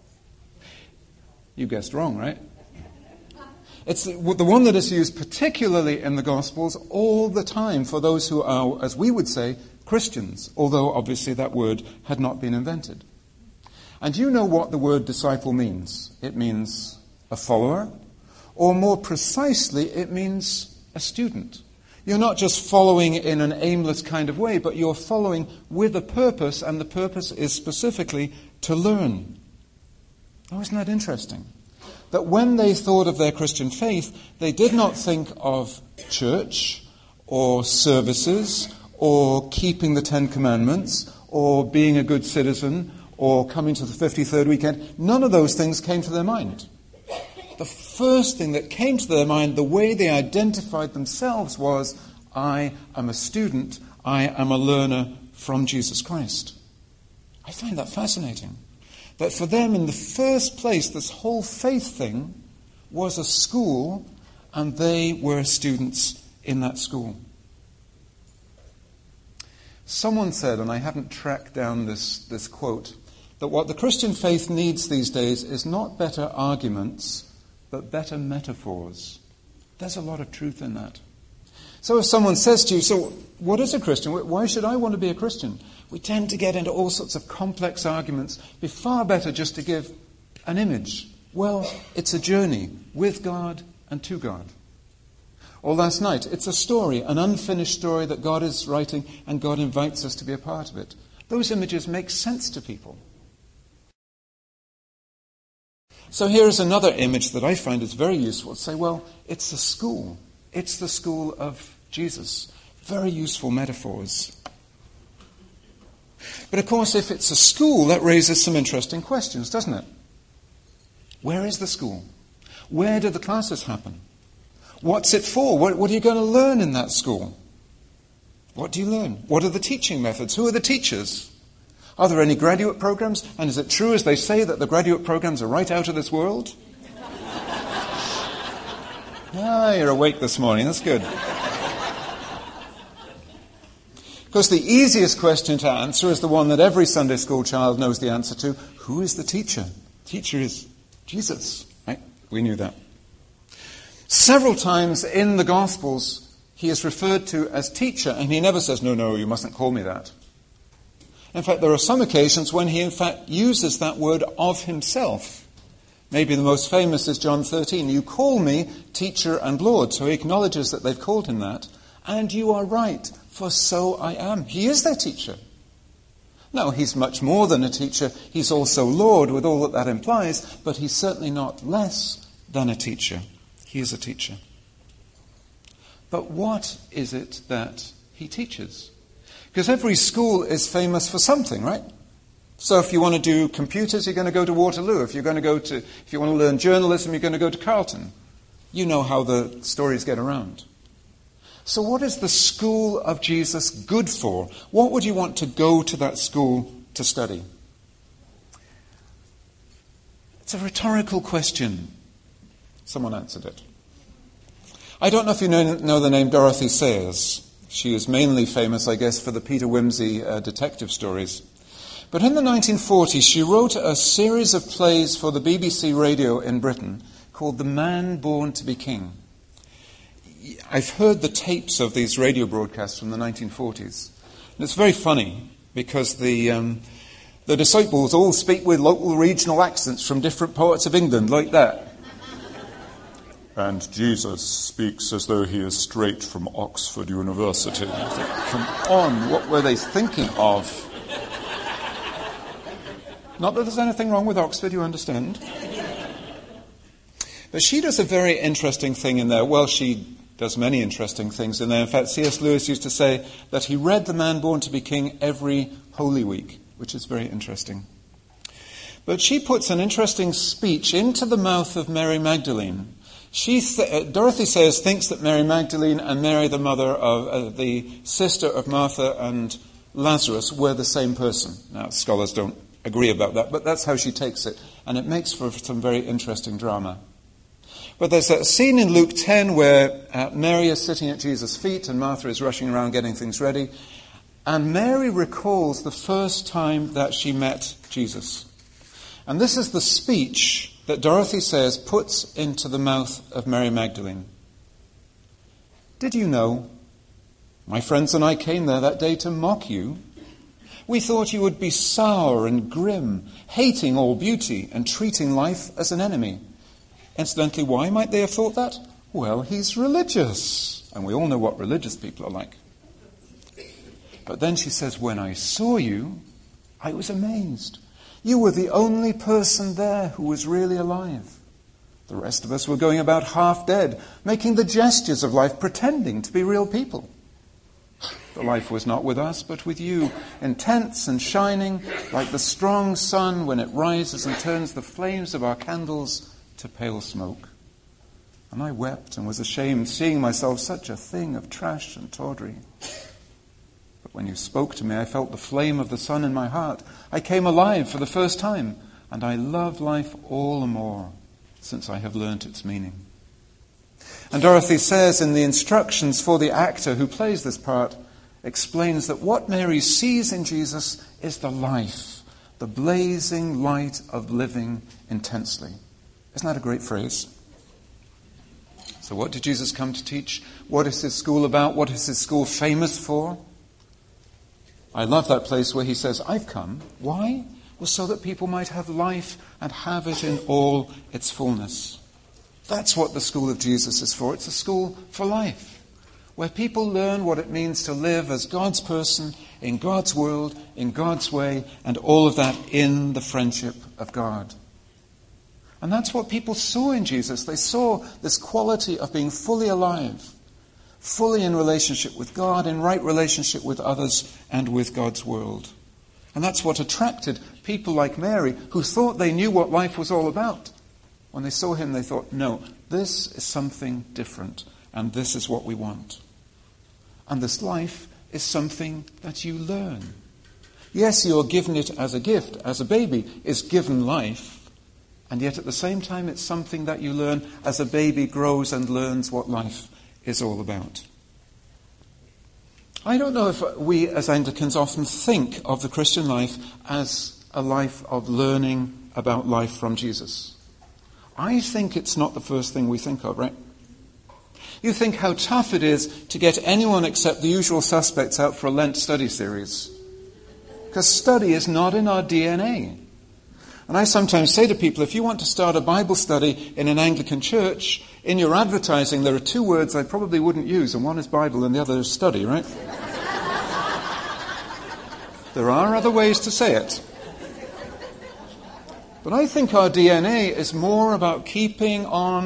You guessed wrong, right? It's the one that is used particularly in the Gospels all the time for those who are, as we would say, Christians, although obviously that word had not been invented. And you know what the word disciple means. It means a follower, or more precisely, it means a student. You're not just following in an aimless kind of way, but you're following with a purpose, and the purpose is specifically to learn. Oh, isn't that interesting? That when they thought of their Christian faith, they did not think of church or services or keeping the 10 Commandments or being a good citizen or coming to the 53rd weekend. None of those things came to their mind. the first thing that came to their mind, the way they identified themselves was, I am a student, I am a learner from Jesus Christ. I find that fascinating. That for them, in the first place, this whole faith thing was a school, and they were students in that school. Someone said, and I haven't tracked down this quote, that what the Christian faith needs these days is not better arguments, but better metaphors. There's a lot of truth in that. So if someone says to you, so what is a Christian? Why should I want to be a Christian? We tend to get into all sorts of complex arguments. It'd be far better just to give an image. Well, it's a journey with God and to God. Or last night, it's a story, an unfinished story that God is writing, and God invites us to be a part of it. Those images make sense to people. So here's another image that I find is very useful. Say, well, it's a school. It's the school of Jesus. Very useful metaphors. But of course, if it's a school, that raises some interesting questions, doesn't it? Where is the school? Where do the classes happen? What's it for? What are you going to learn in that school? What do you learn? What are the teaching methods? Who are the teachers? Are there any graduate programs? And is it true, as they say, that the graduate programs are right out of this world? You're awake this morning. That's good. Because the easiest question to answer is the one that every Sunday school child knows the answer to. Who is the teacher? The teacher is Jesus. Right? We knew that. Several times in the Gospels, he is referred to as teacher, and he never says, no, you mustn't call me that. In fact, there are some occasions when he, in fact, uses that word of himself. Maybe the most famous is John 13. You call me teacher and Lord. So he acknowledges that they've called him that. And you are right, for so I am. He is their teacher. No, he's much more than a teacher. He's also Lord, with all that implies, but he's certainly not less than a teacher. He is a teacher. But what is it that he teaches? Because every school is famous for something, right? So if you want to do computers, you're going to go to Waterloo. If you want to learn journalism, you're going to go to Carleton. You know how the stories get around. So what is the school of Jesus good for? What would you want to go to that school to study? It's a rhetorical question. Someone answered it. I don't know if you know the name Dorothy Sayers. She is mainly famous, I guess, for the Peter Wimsey detective stories. But in the 1940s, she wrote a series of plays for the BBC radio in Britain called The Man Born to be King. I've heard the tapes of these radio broadcasts from the 1940s. And it's very funny because the disciples all speak with local regional accents from different parts of England, like that. And Jesus speaks as though he is straight from Oxford University. I think, come on, what were they thinking of? Not that there's anything wrong with Oxford, you understand. But she does a very interesting thing in there. Well, she does many interesting things in there. In fact, C.S. Lewis used to say that he read The Man Born to be King every Holy Week, which is very interesting. But she puts an interesting speech into the mouth of Mary Magdalene. Dorothy Sayers thinks that Mary Magdalene and Mary, the mother of the sister of Martha and Lazarus, were the same person. Now, scholars don't agree about that, but that's how she takes it. And it makes for some very interesting drama. But there's a scene in Luke 10 where Mary is sitting at Jesus' feet and Martha is rushing around getting things ready. And Mary recalls the first time that she met Jesus. And this is the speech that Dorothy Sayers puts into the mouth of Mary Magdalene. Did you know? My friends and I came there that day to mock you. We thought you would be sour and grim, hating all beauty and treating life as an enemy. Incidentally, why might they have thought that? Well, he's religious. And we all know what religious people are like. But then she says, when I saw you, I was amazed. You were the only person there who was really alive. The rest of us were going about half dead, making the gestures of life, pretending to be real people. The life was not with us, but with you, intense and shining, like the strong sun when it rises and turns the flames of our candles to pale smoke. And I wept and was ashamed, seeing myself such a thing of trash and tawdry. But when you spoke to me, I felt the flame of the sun in my heart. I came alive for the first time, and I love life all the more since I have learnt its meaning. And Dorothy says in the instructions for the actor who plays this part, explains that what Mary sees in Jesus is the life, the blazing light of living intensely. Isn't that a great phrase? So what did Jesus come to teach? What is his school about? What is his school famous for? I love that place where he says, I've come. Why? Well, so that people might have life and have it in all its fullness. That's what the school of Jesus is for. It's a school for life, where people learn what it means to live as God's person, in God's world, in God's way, and all of that in the friendship of God. And that's what people saw in Jesus. They saw this quality of being fully alive, fully in relationship with God, in right relationship with others, and with God's world. And that's what attracted people like Mary, who thought they knew what life was all about. When they saw him, they thought, no, this is something different, and this is what we want. And this life is something that you learn. Yes, you're given it as a gift, as a baby is given life, and yet at the same time it's something that you learn as a baby grows and learns what life is all about. I don't know if we as Anglicans often think of the Christian life as a life of learning about life from Jesus. I think it's not the first thing we think of, right? You think how tough it is to get anyone except the usual suspects out for a Lent study series. Because study is not in our DNA. And I sometimes say to people, if you want to start a Bible study in an Anglican church, in your advertising there are two words I probably wouldn't use, and one is Bible and the other is study, right? There are other ways to say it. But I think our DNA is more about keeping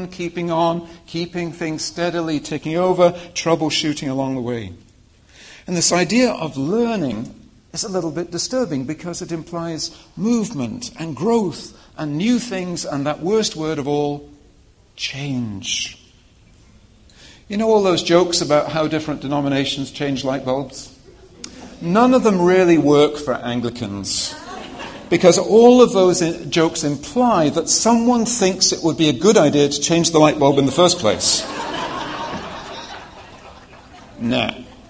things steadily ticking over, troubleshooting along the way. And this idea of learning is a little bit disturbing because it implies movement and growth and new things and that worst word of all, change. You know all those jokes about how different denominations change light bulbs? None of them really work for Anglicans. Because all of those jokes imply that someone thinks it would be a good idea to change the light bulb in the first place. Nah.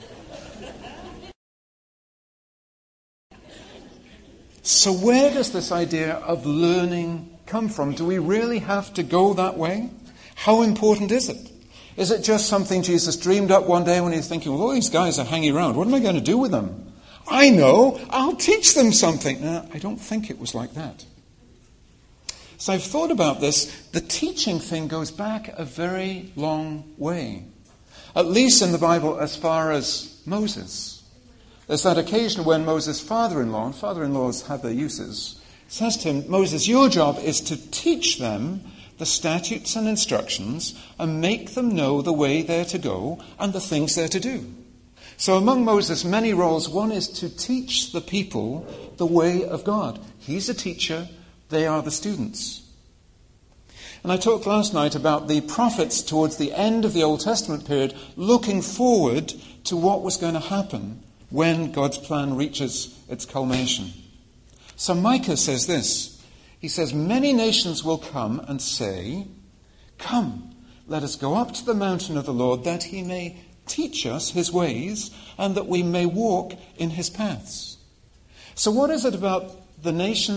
So where does this idea of learning come from? Do we really have to go that way? How important is it? Is it just something Jesus dreamed up one day when he was thinking, well, all these guys are hanging around. What am I going to do with them? I know, I'll teach them something. No, I don't think it was like that. So I've thought about this. The teaching thing goes back a very long way. At least in the Bible as far as Moses. There's that occasion when Moses' father-in-law, and father-in-laws have their uses, says to him, Moses, your job is to teach them the statutes and instructions and make them know the way they're to go and the things they're to do. So among Moses' many roles, one is to teach the people the way of God. He's a teacher, they are the students. And I talked last night about the prophets towards the end of the Old Testament period looking forward to what was going to happen when God's plan reaches its culmination. So Micah says this. He says, many nations will come and say, come, let us go up to the mountain of the Lord, that he may teach us his ways, and that we may walk in his paths. So what is it about the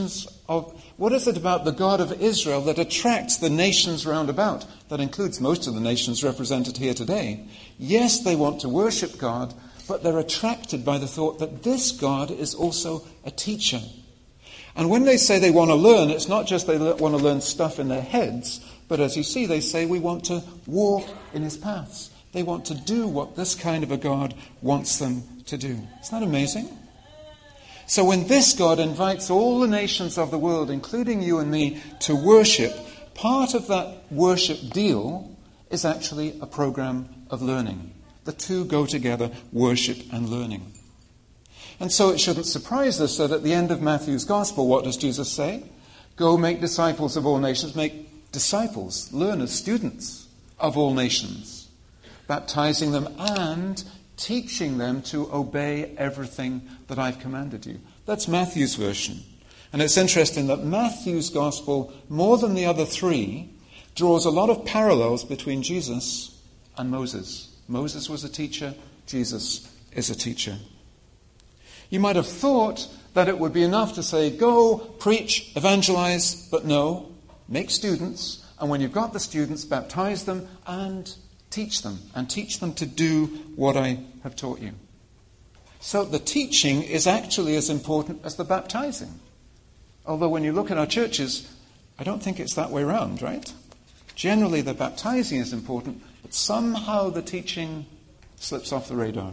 God of Israel that attracts the nations round about? That includes most of the nations represented here today. Yes, they want to worship God, but they're attracted by the thought that this God is also a teacher. And when they say they want to learn, it's not just they want to learn stuff in their heads, but as you see, they say we want to walk in his paths. They want to do what this kind of a God wants them to do. Isn't that amazing? So when this God invites all the nations of the world, including you and me, to worship, part of that worship deal is actually a program of learning. The two go together, worship and learning. And so it shouldn't surprise us that at the end of Matthew's Gospel, what does Jesus say? Go make disciples of all nations, make disciples, learners, students of all nations, baptizing them and teaching them to obey everything that I've commanded you. That's Matthew's version. And it's interesting that Matthew's gospel, more than the other three, draws a lot of parallels between Jesus and Moses. Moses was a teacher, Jesus is a teacher. You might have thought that it would be enough to say, go, preach, evangelize, but no, make students, and when you've got the students, baptize them and teach them to do what I have taught you. So the teaching is actually as important as the baptizing. Although when you look at our churches, I don't think it's that way around, right? Generally the baptizing is important, but somehow the teaching slips off the radar.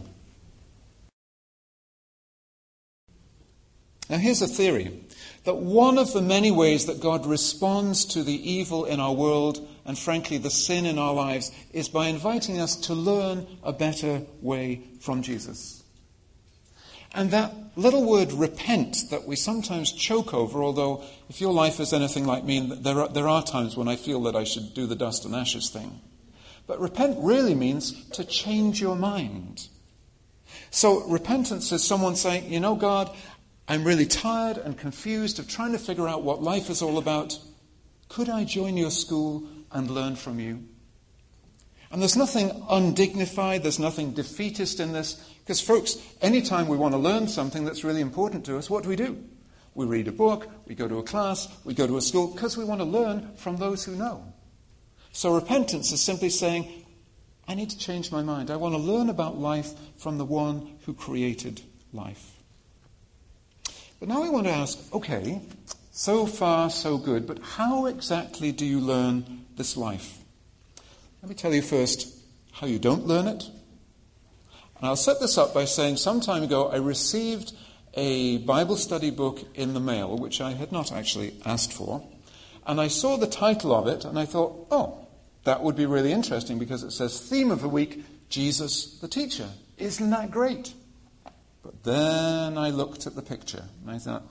Now here's a theory, that one of the many ways that God responds to the evil in our world, and frankly the sin in our lives, is by inviting us to learn a better way from Jesus. And that little word repent that we sometimes choke over, although if your life is anything like me, there are times when I feel that I should do the dust and ashes thing. But repent really means to change your mind. So repentance is someone saying, you know, God, I'm really tired and confused of trying to figure out what life is all about. Could I join your school and learn from you? And there's nothing undignified, there's nothing defeatist in this. Because folks, anytime we want to learn something that's really important to us, what do? We read a book, we go to a class, we go to a school, because we want to learn from those who know. So repentance is simply saying, I need to change my mind. I want to learn about life from the one who created life. But now we want to ask, okay, so far so good, but how exactly do you learn this life? Let me tell you first how you don't learn it. And I'll set this up by saying some time ago I received a Bible study book in the mail, which I had not actually asked for. And I saw the title of it and I thought, oh, that would be really interesting because it says Theme of the Week, Jesus the Teacher. Isn't that great? But then I looked at the picture and I thought,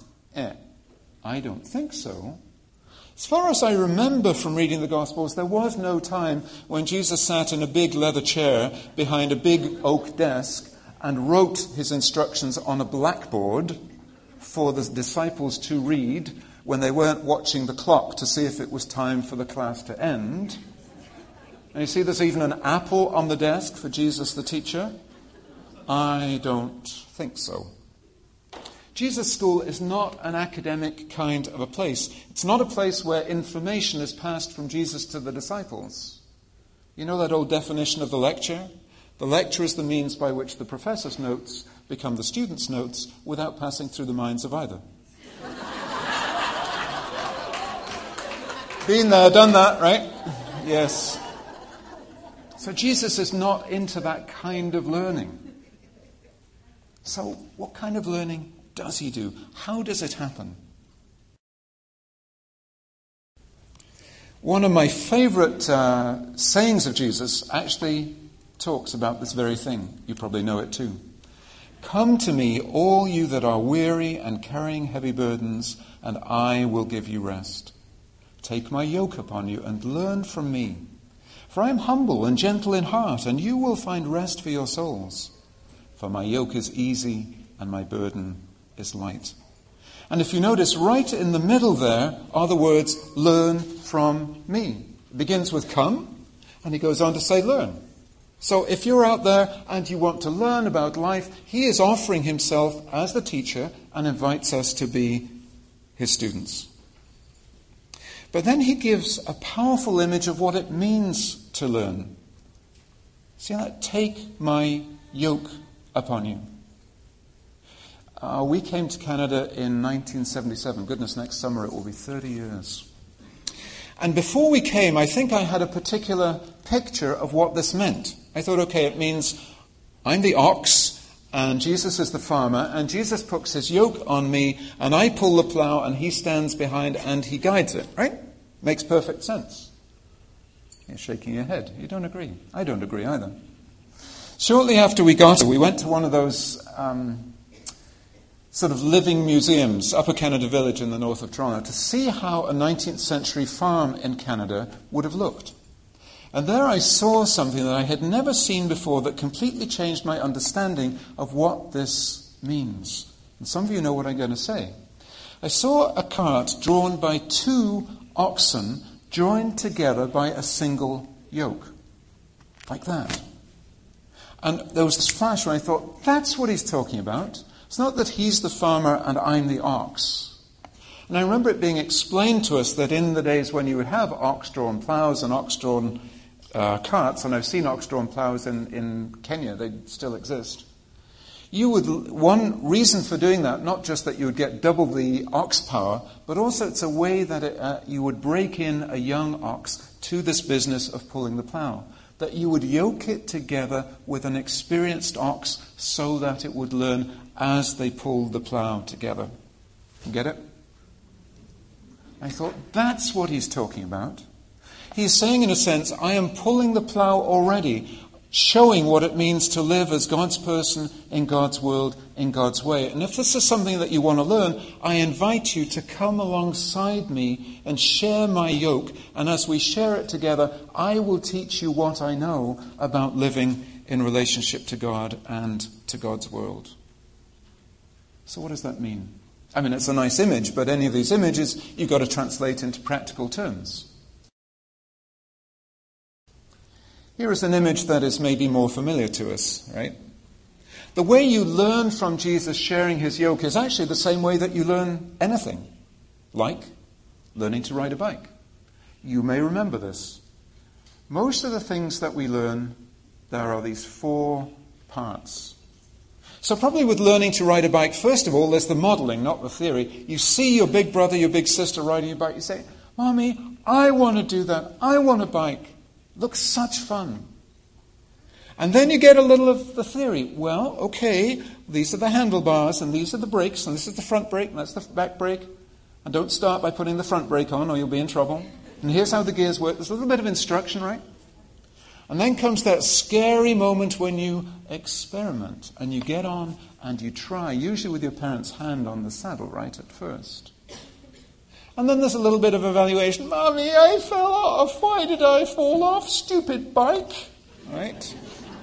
I don't think so. As far as I remember from reading the Gospels, there was no time when Jesus sat in a big leather chair behind a big oak desk and wrote his instructions on a blackboard for the disciples to read when they weren't watching the clock to see if it was time for the class to end. And you see there's even an apple on the desk for Jesus the teacher. I don't think so. Jesus' school is not an academic kind of a place. It's not a place where information is passed from Jesus to the disciples. You know that old definition of the lecture? The lecture is the means by which the professor's notes become the student's notes without passing through the minds of either. Been there, done that, right? Yes. So Jesus is not into that kind of learning. So what kind of learning does he do? How does it happen? One of my favorite sayings of Jesus actually talks about this very thing. You probably know it too. Come to me, all you that are weary and carrying heavy burdens, and I will give you rest. Take my yoke upon you and learn from me. For I am humble and gentle in heart, and you will find rest for your souls. For my yoke is easy and my burden is light. And if you notice, right in the middle there are the words, learn from me. It begins with come, and he goes on to say learn. So if you're out there and you want to learn about life, he is offering himself as the teacher and invites us to be his students. But then he gives a powerful image of what it means to learn. See that? Take my yoke upon you. We came to Canada in 1977. Goodness, next summer it will be 30 years. And before we came, I think I had a particular picture of what this meant. I thought, okay, it means I'm the ox and Jesus is the farmer, and Jesus puts his yoke on me and I pull the plow and he stands behind and he guides it, right? Makes perfect sense. You're shaking your head. You don't agree. I don't agree either. Shortly after we got here, we went to one of those sort of living museums, Upper Canada Village in the north of Toronto, to see how a 19th century farm in Canada would have looked. And there I saw something that I had never seen before that completely changed my understanding of what this means. And some of you know what I'm going to say. I saw a cart drawn by 2 oxen joined together by a single yoke. Like that. And there was this flash where I thought, that's what he's talking about. It's not that he's the farmer and I'm the ox. And I remember it being explained to us that in the days when you would have ox-drawn ploughs and ox-drawn carts, and I've seen ox-drawn ploughs in Kenya, they still exist. One reason for doing that, not just that you would get double the ox power, but also it's a way that you would break in a young ox to this business of pulling the plough. That you would yoke it together with an experienced ox so that it would learn as they pulled the plough together. You get it? I thought, that's what he's talking about. He's saying, in a sense, I am pulling the plough already, showing what it means to live as God's person in God's world, in God's way. And if this is something that you want to learn, I invite you to come alongside me and share my yoke. And as we share it together, I will teach you what I know about living in relationship to God and to God's world. So what does that mean? I mean, it's a nice image, but any of these images you've got to translate into practical terms. Here is an image that is maybe more familiar to us, right? The way you learn from Jesus sharing his yoke is actually the same way that you learn anything, like learning to ride a bike. You may remember this. Most of the things that we learn, there are these 4 parts. So probably with learning to ride a bike, first of all, there's the modeling, not the theory. You see your big brother, your big sister riding a bike. You say, Mommy, I want to do that. I want a bike. Looks such fun. And then you get a little of the theory. Well, okay, these are the handlebars, and these are the brakes, and this is the front brake, and that's the back brake. And don't start by putting the front brake on, or you'll be in trouble. And here's how the gears work. There's a little bit of instruction, right? And then comes that scary moment when you experiment and you get on and you try, usually with your parents' hand on the saddle right at first. And then there's a little bit of evaluation. Mommy, I fell off. Why did I fall off? Stupid bike. Right?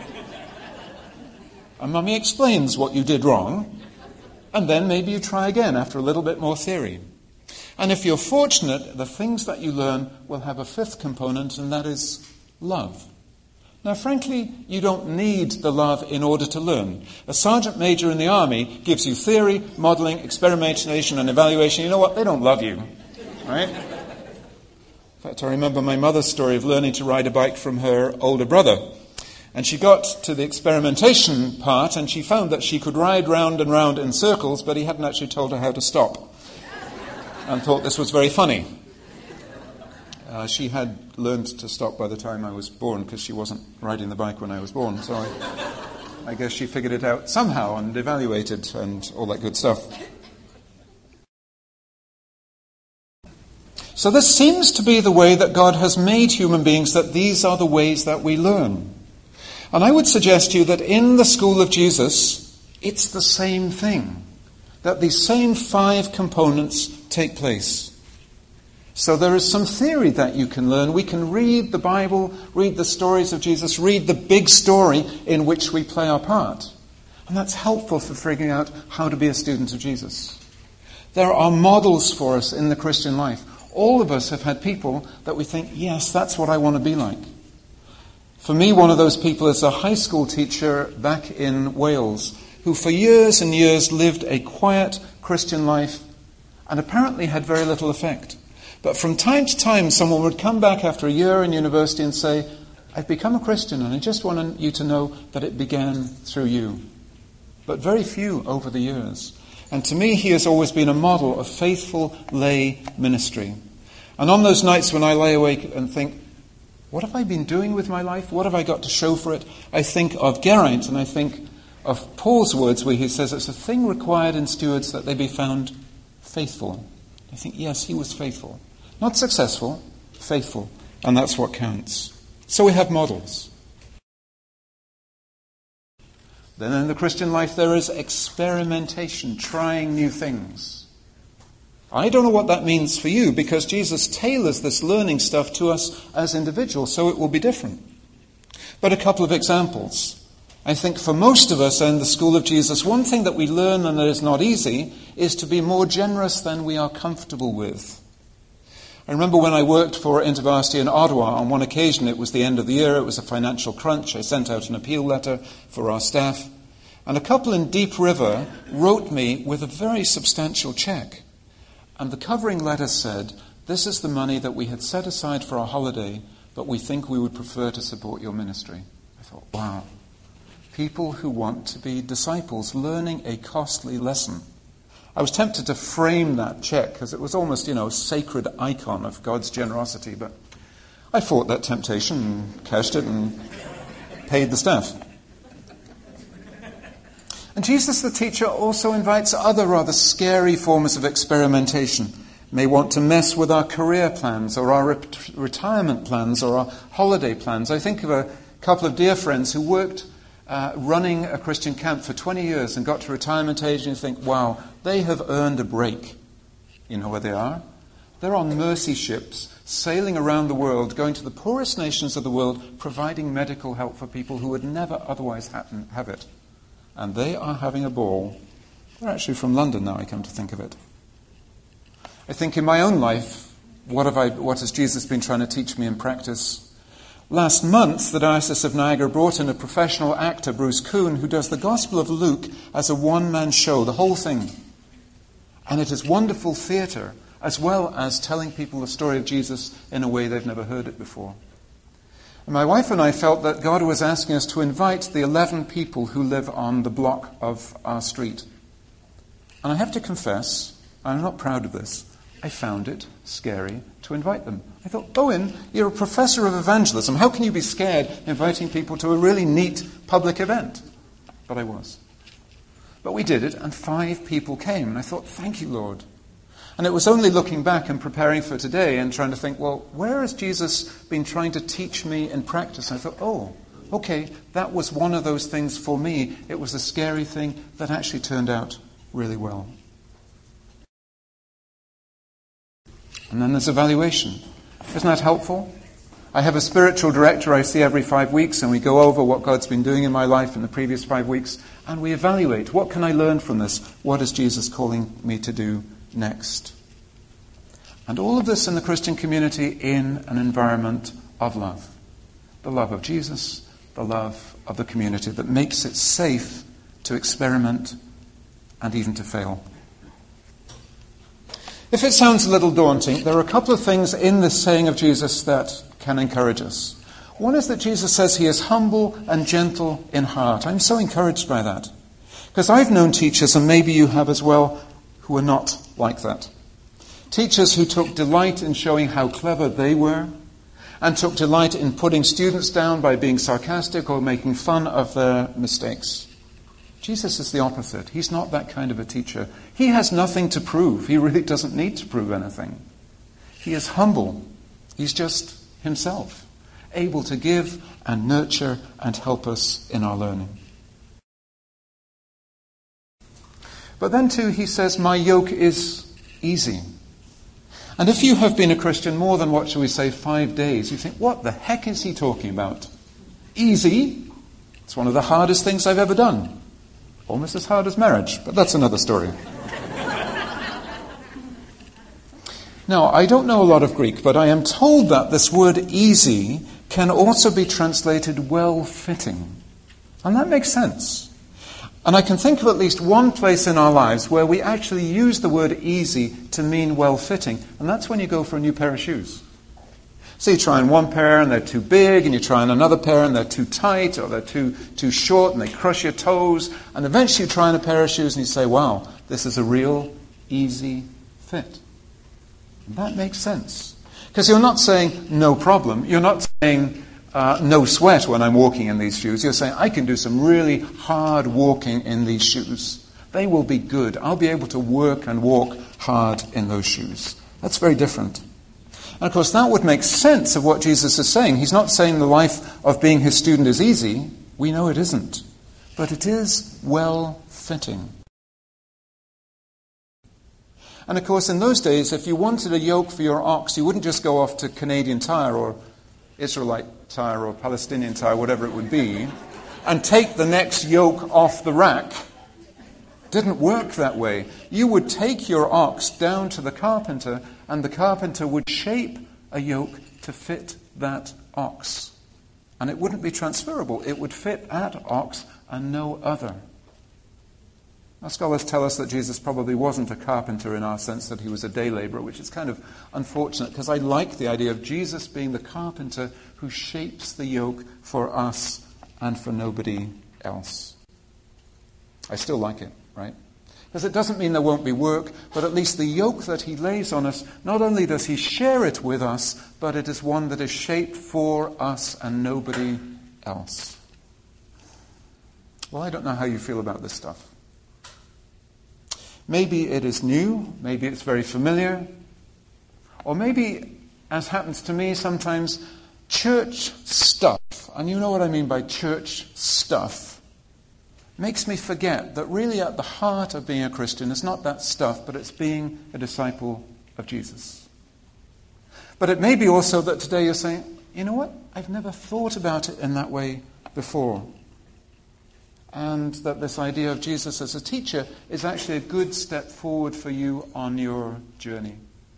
And Mommy explains what you did wrong. And then maybe you try again after a little bit more theory. And if you're fortunate, the things that you learn will have a 5th component, and that is love. Now, frankly, you don't need the love in order to learn. A sergeant major in the army gives you theory, modelling, experimentation, and evaluation. You know what? They don't love you, right? In fact, I remember my mother's story of learning to ride a bike from her older brother. And she got to the experimentation part, and she found that she could ride round and round in circles, but he hadn't actually told her how to stop. And thought this was very funny. She had learned to stop by the time I was born, because she wasn't riding the bike when I was born. So I guess she figured it out somehow and evaluated and all that good stuff. So this seems to be the way that God has made human beings, that these are the ways that we learn. And I would suggest to you that in the school of Jesus, it's the same thing. That these same 5 components take place. So there is some theory that you can learn. We can read the Bible, read the stories of Jesus, read the big story in which we play our part. And that's helpful for figuring out how to be a student of Jesus. There are models for us in the Christian life. All of us have had people that we think, yes, that's what I want to be like. For me, one of those people is a high school teacher back in Wales who for years and years lived a quiet Christian life and apparently had very little effect. But from time to time, someone would come back after a year in university and say, I've become a Christian, and I just want you to know that it began through you. But very few over the years. And to me, he has always been a model of faithful lay ministry. And on those nights when I lay awake and think, what have I been doing with my life? What have I got to show for it? I think of Geraint, and I think of Paul's words where he says it's a thing required in stewards that they be found faithful. I think, yes, he was faithful. Not successful, faithful. And that's what counts. So we have models. Then in the Christian life there is experimentation, trying new things. I don't know what that means for you, because Jesus tailors this learning stuff to us as individuals, so it will be different. But a couple of examples. I think for most of us in the school of Jesus, one thing that we learn, and that is not easy, is to be more generous than we are comfortable with. I remember when I worked for InterVarsity in Ottawa, on one occasion, it was the end of the year, it was a financial crunch. I sent out an appeal letter for our staff, and a couple in Deep River wrote me with a very substantial cheque. And the covering letter said, "This is the money that we had set aside for our holiday, but we think we would prefer to support your ministry." I thought, wow. People who want to be disciples, learning a costly lesson. I was tempted to frame that cheque, because it was almost, a sacred icon of God's generosity, but I fought that temptation and cashed it and paid the staff. And Jesus, the teacher, also invites other rather scary forms of experimentation. May want to mess with our career plans or our retirement plans or our holiday plans. I think of a couple of dear friends who worked running a Christian camp for 20 years and got to retirement age, and you think, wow, they have earned a break. You know where they are? They're on mercy ships, sailing around the world, going to the poorest nations of the world, providing medical help for people who would never otherwise have it. And they are having a ball. They're actually from London now, I come to think of it. I think in my own life, what has Jesus been trying to teach me in practice? Last month, the Diocese of Niagara brought in a professional actor, Bruce Kuhn, who does the Gospel of Luke as a one-man show, the whole thing. And it is wonderful theatre, as well as telling people the story of Jesus in a way they've never heard it before. And my wife and I felt that God was asking us to invite the 11 people who live on the block of our street. And I have to confess, I'm not proud of this, I found it scary to invite them. I thought, Owen, you're a professor of evangelism. How can you be scared inviting people to a really neat public event? But I was. But we did it, and 5 people came. And I thought, thank you, Lord. And it was only looking back and preparing for today and trying to think, well, where has Jesus been trying to teach me in practice? And I thought, oh, okay, that was one of those things for me. It was a scary thing that actually turned out really well. And then there's evaluation. Isn't that helpful? I have a spiritual director I see every 5 weeks, and we go over what God's been doing in my life in the previous 5 weeks, and we evaluate. What can I learn from this? What is Jesus calling me to do next? And all of this in the Christian community in an environment of love. The love of Jesus, the love of the community that makes it safe to experiment and even to fail. If it sounds a little daunting, there are a couple of things in this saying of Jesus that can encourage us. One is that Jesus says he is humble and gentle in heart. I'm so encouraged by that. Because I've known teachers, and maybe you have as well, who are not like that. Teachers who took delight in showing how clever they were, and took delight in putting students down by being sarcastic or making fun of their mistakes. Jesus is the opposite. He's not that kind of a teacher. He has nothing to prove. He really doesn't need to prove anything. He is humble. He's just himself, able to give and nurture and help us in our learning. But then too, he says, my yoke is easy. And if you have been a Christian more than, 5 days, you think, what the heck is he talking about? Easy? It's one of the hardest things I've ever done. Almost as hard as marriage, but that's another story. Now, I don't know a lot of Greek, but I am told that this word easy can also be translated well-fitting. And that makes sense. And I can think of at least one place in our lives where we actually use the word easy to mean well-fitting, and that's when you go for a new pair of shoes. So you try on one pair and they're too big, and you try on another pair and they're too tight, or they're too short and they crush your toes, and eventually you try on a pair of shoes and you say, wow, this is a real easy fit. And that makes sense. Because you're not saying no problem. You're not saying no sweat when I'm walking in these shoes. You're saying I can do some really hard walking in these shoes. They will be good. I'll be able to work and walk hard in those shoes. That's very different. And of course, that would make sense of what Jesus is saying. He's not saying the life of being his student is easy. We know it isn't. But it is well-fitting. And of course, in those days, if you wanted a yoke for your ox, you wouldn't just go off to Canadian Tire or Israelite Tire or Palestinian Tire, whatever it would be, and take the next yoke off the rack. It didn't work that way. You would take your ox down to the carpenter, and the carpenter would shape a yoke to fit that ox. And it wouldn't be transferable. It would fit that ox and no other. Now, scholars tell us that Jesus probably wasn't a carpenter in our sense that he was a day laborer, which is kind of unfortunate because I like the idea of Jesus being the carpenter who shapes the yoke for us and for nobody else. I still like it, right? Because it doesn't mean there won't be work, but at least the yoke that he lays on us, not only does he share it with us, but it is one that is shaped for us and nobody else. Well, I don't know how you feel about this stuff. Maybe it is new, maybe it's very familiar, or maybe, as happens to me sometimes, church stuff, and you know what I mean by church stuff, makes me forget that really at the heart of being a Christian is not that stuff, but it's being a disciple of Jesus. But it may be also that today you're saying, you know what, I've never thought about it in that way before. And that this idea of Jesus as a teacher is actually a good step forward for you on your journey.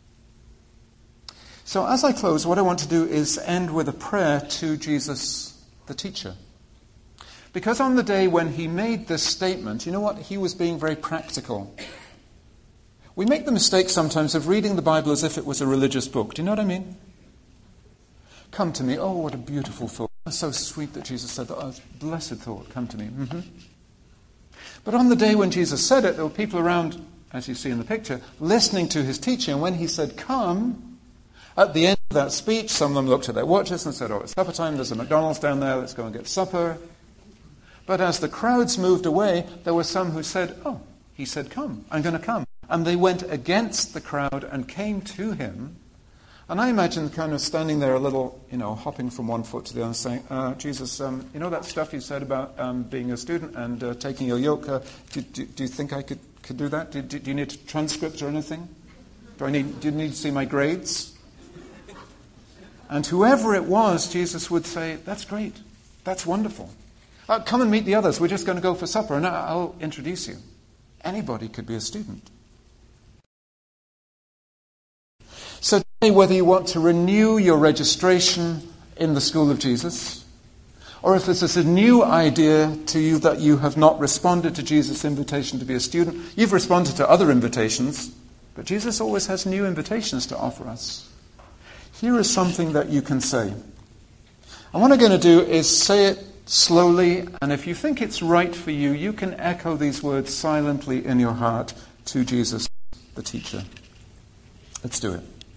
So as I close, what I want to do is end with a prayer to Jesus, the teacher. Because on the day when he made this statement, you know what? He was being very practical. We make the mistake sometimes of reading the Bible as if it was a religious book. Do you know what I mean? Come to me. Oh, what a beautiful thought. It's so sweet that Jesus said that. Oh, blessed thought. Come to me. Mm-hmm. But on the day when Jesus said it, there were people around, as you see in the picture, listening to his teaching. And when he said, come, at the end of that speech, some of them looked at their watches and said, oh, it's supper time. There's a McDonald's down there. Let's go and get supper. But as the crowds moved away, there were some who said, oh, he said, come. I'm going to come. And they went against the crowd and came to him. And I imagine kind of standing there a little, hopping from one foot to the other, saying, Jesus, you know that stuff you said about being a student and taking your yoke? Do you think I could do that? Do you need a transcript or anything? Do you need to see my grades? And whoever it was, Jesus would say, that's great. That's wonderful. Come and meet the others. We're just going to go for supper and I'll introduce you. Anybody could be a student. So today, whether you want to renew your registration in the School of Jesus, or if this is a new idea to you that you have not responded to Jesus' invitation to be a student, you've responded to other invitations, but Jesus always has new invitations to offer us. Here is something that you can say. And what I'm going to do is say it slowly, and if you think it's right for you, you can echo these words silently in your heart to Jesus, the teacher. Let's do it.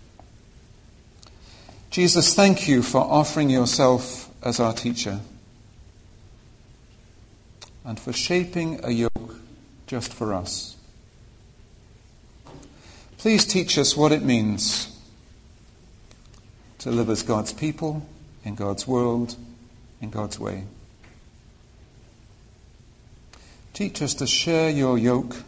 Jesus, thank you for offering yourself as our teacher and for shaping a yoke just for us. Please teach us what it means to live as God's people, in God's world, in God's way. Teach us to share your yoke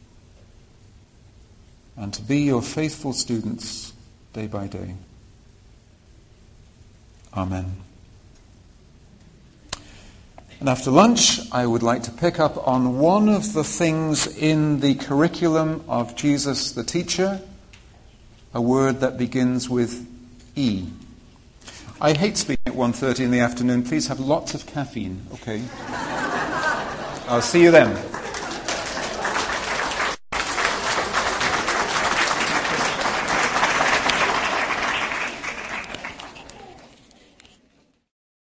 and to be your faithful students day by day. Amen. And after lunch, I would like to pick up on one of the things in the curriculum of Jesus the teacher, a word that begins with E. I hate speaking at 1:30 in the afternoon. Please have lots of caffeine, okay? I'll see you then.